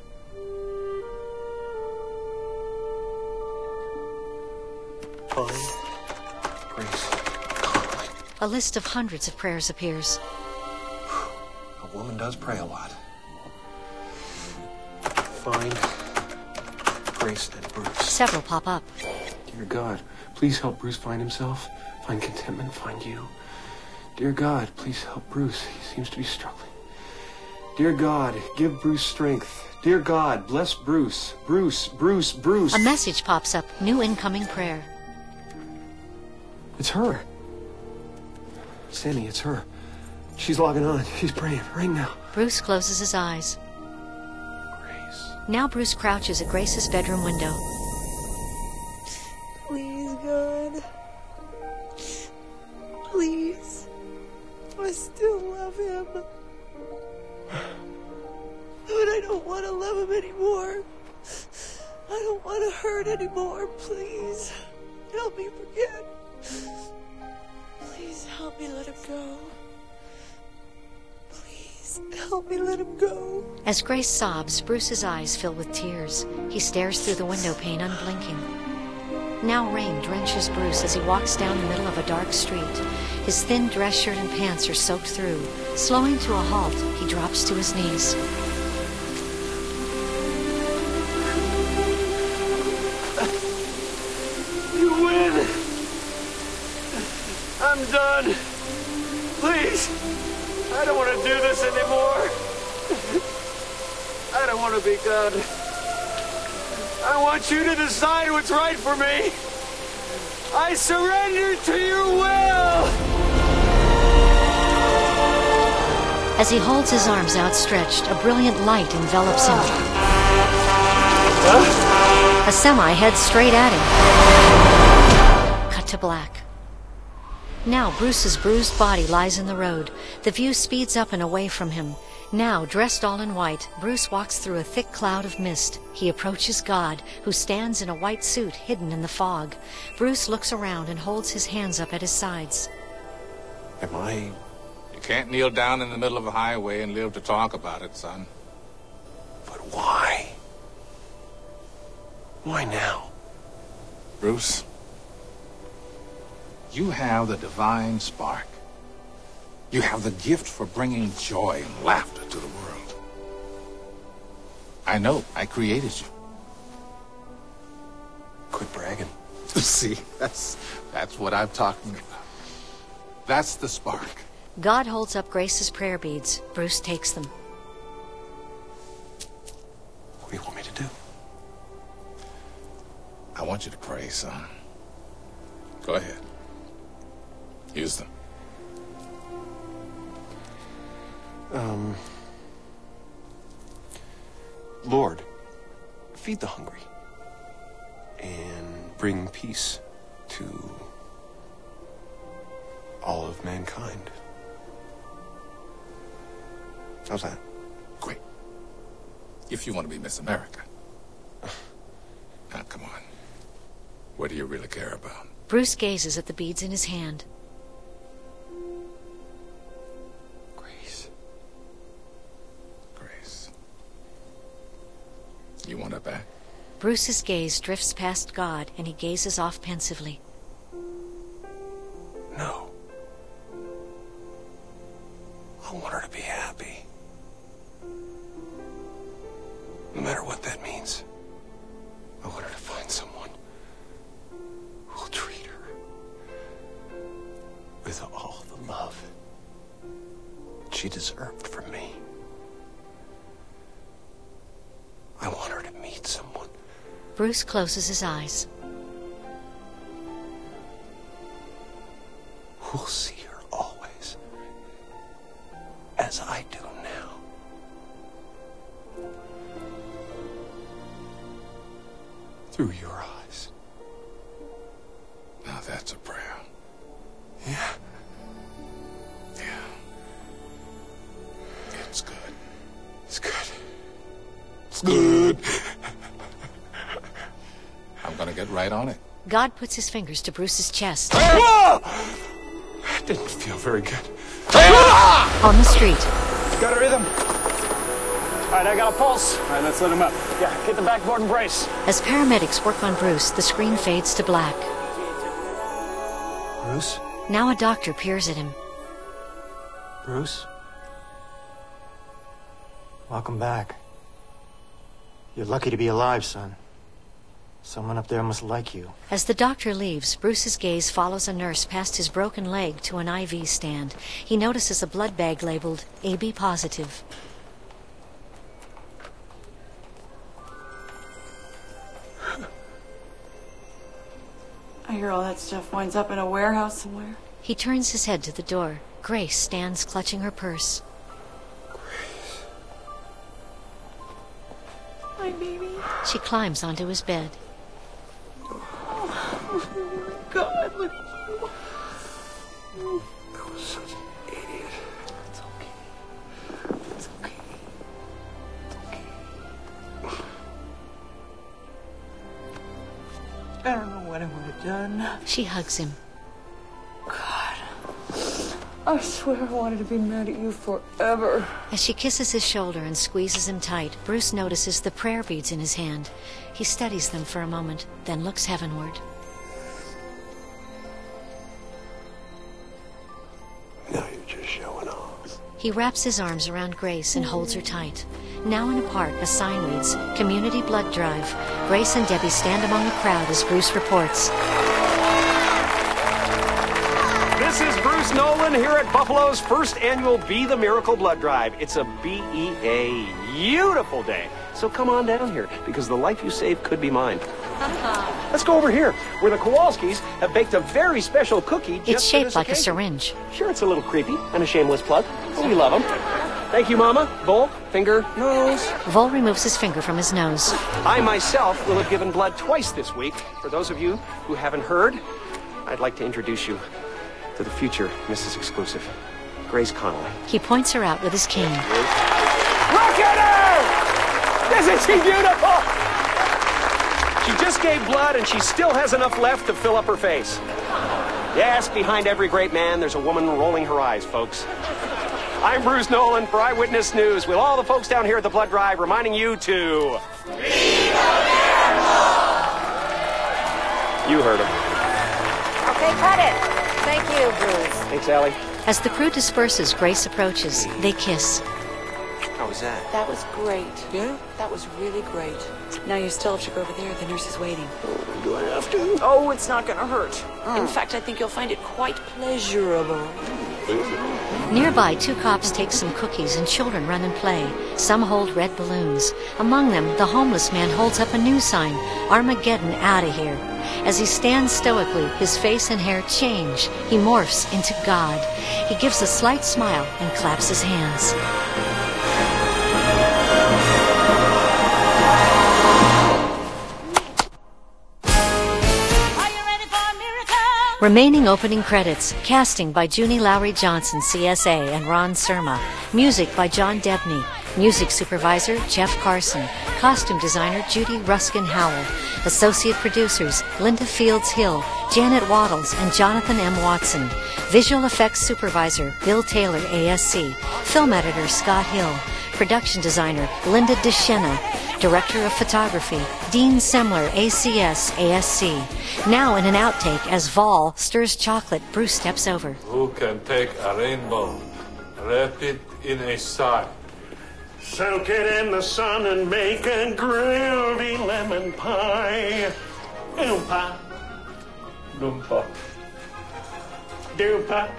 Fine. Grace. A list of hundreds of prayers appears. A woman does pray a lot. find Grace and Bruce. Several pop up. Dear God, please help Bruce find himself, find contentment, find you. Dear God, please help Bruce. He seems to be struggling. Dear God, give Bruce strength. Dear God, bless Bruce. Bruce, Bruce, Bruce. A message pops up. New incoming prayer. It's her. Sammy, it's her. She's logging on. She's praying right now. Bruce closes his eyes. Grace. Now Bruce crouches at Grace's bedroom window. Please, God. Please. I still love him. But I don't want to love him anymore. I don't want to hurt anymore. Please. Help me forget. Please help me let him go. Please help me let him go. As Grace sobs, Bruce's eyes fill with tears. He stares through the window pane, unblinking. Now rain drenches Bruce as he walks down the middle of a dark street. His thin dress shirt and pants are soaked through. Slowing to a halt, he drops to his knees. You win! I'm done! Please! I don't want to do this anymore! I don't want to be God. I want you to decide what's right for me! I surrender to your will! As he holds his arms outstretched, a brilliant light envelops him. Huh? A semi heads straight at him. Cut to black. Now Bruce's bruised body lies in the road. The view speeds up and away from him. Now, dressed all in white, Bruce walks through a thick cloud of mist. He approaches God, who stands in a white suit hidden in the fog. Bruce looks around and holds his hands up at his sides. Am I... You can't kneel down in the middle of a highway and live to talk about it, son. But why? Why now? Bruce, you have the divine spark. You have the gift for bringing joy and laughter to the world. I know. I created you. Quit bragging. See, that's that's what I'm talking about. That's the spark. God holds up Grace's prayer beads. Bruce takes them. What do you want me to do? I want you to pray, son. Go ahead. Use them. Um, Lord, feed the hungry and bring peace to all of mankind. How's that? Great. If you want to be Miss America. Now, come on. What do you really care about? Bruce gazes at the beads in his hand. You want it back? Bruce's gaze drifts past God, and he gazes off pensively. No. I want her to be happy. No matter what that means. I want her to find someone who'll treat her with all the love she deserved from me. I want her to meet someone. Bruce closes his eyes. Who'll see her always, as I do now. Through your eyes. Now that's a prayer. Yeah. Yeah. It's good. It's good. It's good. I'm gonna get right on it. God puts his fingers to Bruce's chest. Whoa! That didn't feel very good. On the street. Got a rhythm. All right, I got a pulse. All right, let's let him up. Yeah, get the backboard and brace. As paramedics work on Bruce, the screen fades to black. Bruce? Now a doctor peers at him. Bruce? Welcome back. You're lucky to be alive, son. Someone up there must like you. As the doctor leaves, Bruce's gaze follows a nurse past his broken leg to an I V stand. He notices a blood bag labeled A B positive. I hear all that stuff winds up in a warehouse somewhere. He turns his head to the door. Grace stands clutching her purse. My baby. She climbs onto his bed. Oh, my God, look at you. I was such an idiot. It's okay. It's okay. It's okay. I don't know what I would have done. She hugs him. God. I swear I wanted to be mad at you forever. As she kisses his shoulder and squeezes him tight, Bruce notices the prayer beads in his hand. He studies them for a moment, then looks heavenward. Now you're just showing off. He wraps his arms around Grace and holds her tight. Now in a park, a sign reads, Community Blood Drive. Grace and Debbie stand among the crowd as Bruce reports. This is Bruce Nolan here at Buffalo's first annual Be the Miracle Blood Drive. It's a B E A beautiful day. So come on down here, because the life you save could be mine. Let's go over here, where the Kowalskis have baked a very special cookie just It's shaped for this like a occasion. syringe. Sure, it's a little creepy and a shameless plug, but we love them. Thank you, Mama. Bowl, finger, nose. Vol removes his finger from his nose. I myself will have given blood twice this week. For those of you who haven't heard, I'd like to introduce you to the future Missus Exclusive, Grace Connolly. He points her out with his cane. Look at her! Isn't she beautiful? She just gave blood and she still has enough left to fill up her face. Yes, behind every great man, there's a woman rolling her eyes, folks. I'm Bruce Nolan for Eyewitness News, with all the folks down here at the Blood Drive reminding you to... Be the miracle! You heard him. Okay, cut it. Thank you, Bruce. Thanks, Allie. As the crew disperses, Grace approaches. They kiss. How was that? That was great. Yeah? That was really great. Now you still have to go over there. The nurse is waiting. Oh, do I have to? Oh, it's not going to hurt. Oh. In fact, I think you'll find it quite pleasurable. Nearby, two cops take some cookies and children run and play. Some hold red balloons. Among them, the homeless man holds up a news sign, Armageddon outta here. As he stands stoically, his face and hair change. He morphs into God. He gives a slight smile and claps his hands. Remaining opening credits. Casting by Junie Lowry Johnson, C S A, and Ron Surma. Music by John Debney. Music supervisor, Jeff Carson. Costume designer, Judy Ruskin Howell. Associate producers, Linda Fields Hill, Janet Waddles, and Jonathan M. Watson. Visual effects supervisor, Bill Taylor, A S C. Film editor, Scott Hill. Production designer, Linda DeShena. Director of Photography, Dean Semler, A C S, A S C. Now in an outtake, as Vol stirs chocolate, Bruce steps over. Who can take a rainbow, wrap it in a sigh, soak it in the sun and make a groovy lemon pie. Oompa. Loompa. Doopa.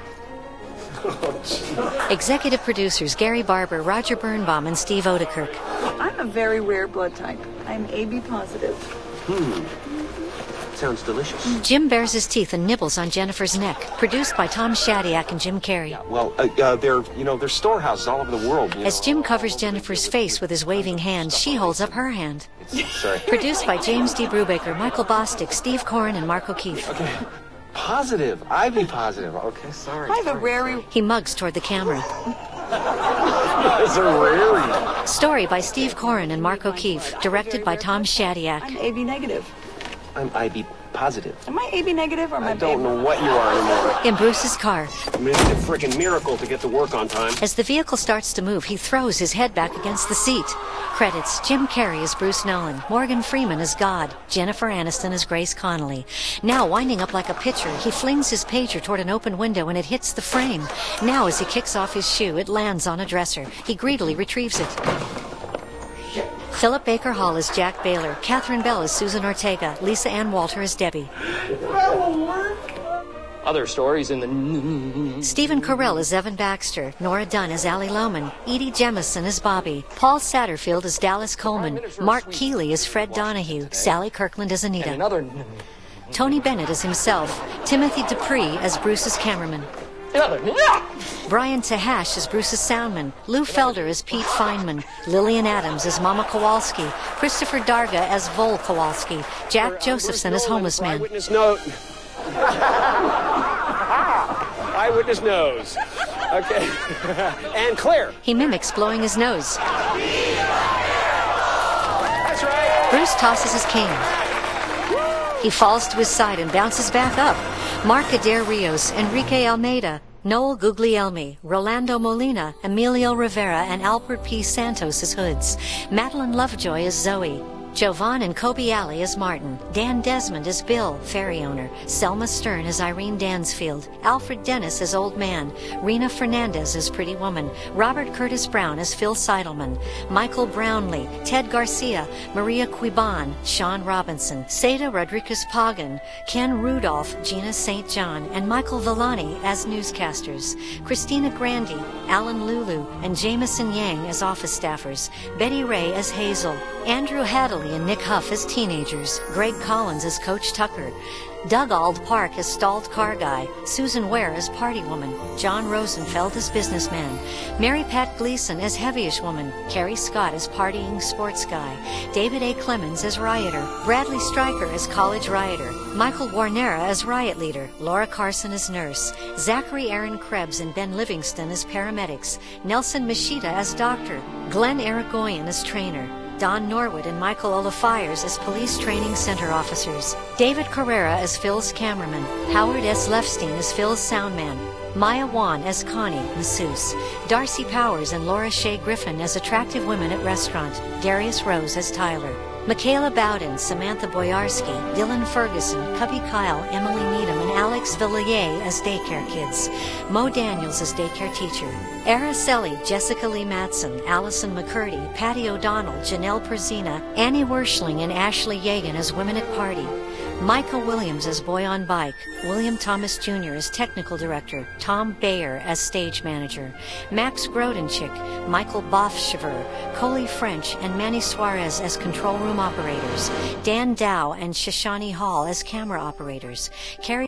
Executive producers Gary Barber, Roger Birnbaum, and Steve Odekirk. I'm a very rare blood type. I'm A B positive. Hmm. Sounds delicious. Jim bares his teeth and nibbles on Jennifer's neck. Produced by Tom Shadyac and Jim Carrey. Well, uh, uh, they're, you know, there's storehouses all over the world. You As know. Jim covers Jennifer's face with his waving hand, she holds up her hand. Sorry. Produced by James D. Brubaker, Michael Bostic, Steve Corrin, and Mark O'Keefe. Okay. Positive. I be positive. Okay, sorry. I have a rare... He mugs toward the camera. It's a rare. Story by Steve Corrin and Mark O'Keefe. Directed by Tom Shadyac. I'm A B negative. I'm I B positive. Am I A B negative or am I I don't know what you are anymore. In Bruce's car. I mean, it's a freaking miracle to get to work on time. As the vehicle starts to move, he throws his head back against the seat. Credits: Jim Carrey as Bruce Nolan, Morgan Freeman as God, Jennifer Aniston as Grace Connolly. Now, winding up like a pitcher, he flings his pager toward an open window and it hits the frame. Now, as he kicks off his shoe, it lands on a dresser. He greedily retrieves it. Philip Baker Hall as Jack Baylor. Catherine Bell as Susan Ortega. Lisa Ann Walter as Debbie. That will work. Other stories in the... Stephen Carell as Evan Baxter. Nora Dunn as Allie Lohman. Edie Jemison as Bobby. Paul Satterfield as Dallas Coleman. Mark Keeley as Fred Donahue. Sally Kirkland as Anita. And another... Tony Bennett as himself. Timothy Dupree as Bruce's cameraman. Brian Tahash as Bruce's soundman. Lou Felder as Pete Feynman. Lillian Adams as Mama Kowalski. Christopher Darga as Vol Kowalski. Jack Josephson as Homeless Man. Eyewitness note. Eyewitness nose. Okay. And clear. He mimics blowing his nose. That's right. Bruce tosses his cane. He falls to his side and bounces back up. Mark Adair Rios, Enrique Almeida, Noel Guglielmi, Rolando Molina, Emilio Rivera, and Albert P. Santos as Hoods. Madeline Lovejoy as Zoe. Jovan and Kobe Alley as Martin. Dan Desmond as Bill, ferry owner. Selma Stern as Irene Dansfield. Alfred Dennis as Old Man. Rena Fernandez as Pretty Woman. Robert Curtis Brown as Phil Seidelman. Michael Brownlee. Ted Garcia. Maria Quiban. Sean Robinson. Seda Rodriguez Pagan. Ken Rudolph. Gina Saint John. And Michael Villani as newscasters. Christina Grandy. Alan Lulu. And Jameson Yang as office staffers. Betty Ray as Hazel. Andrew Hadley and Nick Huff as teenagers, Greg Collins as Coach Tucker, Doug Ald Park as stalled car guy, Susan Ware as party woman, John Rosenfeld as businessman, Mary Pat Gleason as heavyish woman, Carrie Scott as partying sports guy, David A. Clemens as rioter, Bradley Stryker as college rioter, Michael Warnera as riot leader, Laura Carson as nurse, Zachary Aaron Krebs and Ben Livingston as paramedics, Nelson Machida as doctor, Glenn Erigoyan as trainer, Don Norwood and Michael Olafires as Police Training Center officers, David Carrera as Phil's cameraman, Howard S. Lefstein as Phil's soundman, Maya Wan as Connie, masseuse, Darcy Powers and Laura Shea Griffin as attractive women at restaurant, Darius Rose as Tyler, Michaela Bowden, Samantha Boyarski, Dylan Ferguson, Cubby Kyle, Emily Needham, and Alex Villiers as daycare kids, Mo Daniels as daycare teacher, Araceli, Jessica Lee Matson, Allison McCurdy, Patty O'Donnell, Janelle Perzina, Annie Werschling, and Ashley Yagan as women at party, Micah Williams as boy on bike, William Thomas Junior as technical director, Tom Bayer as stage manager, Max Grodenchik, Michael Boffschiver, Coley French, and Manny Suarez as control room operators, Dan Dow and Shoshani Hall as camera operators, Carrie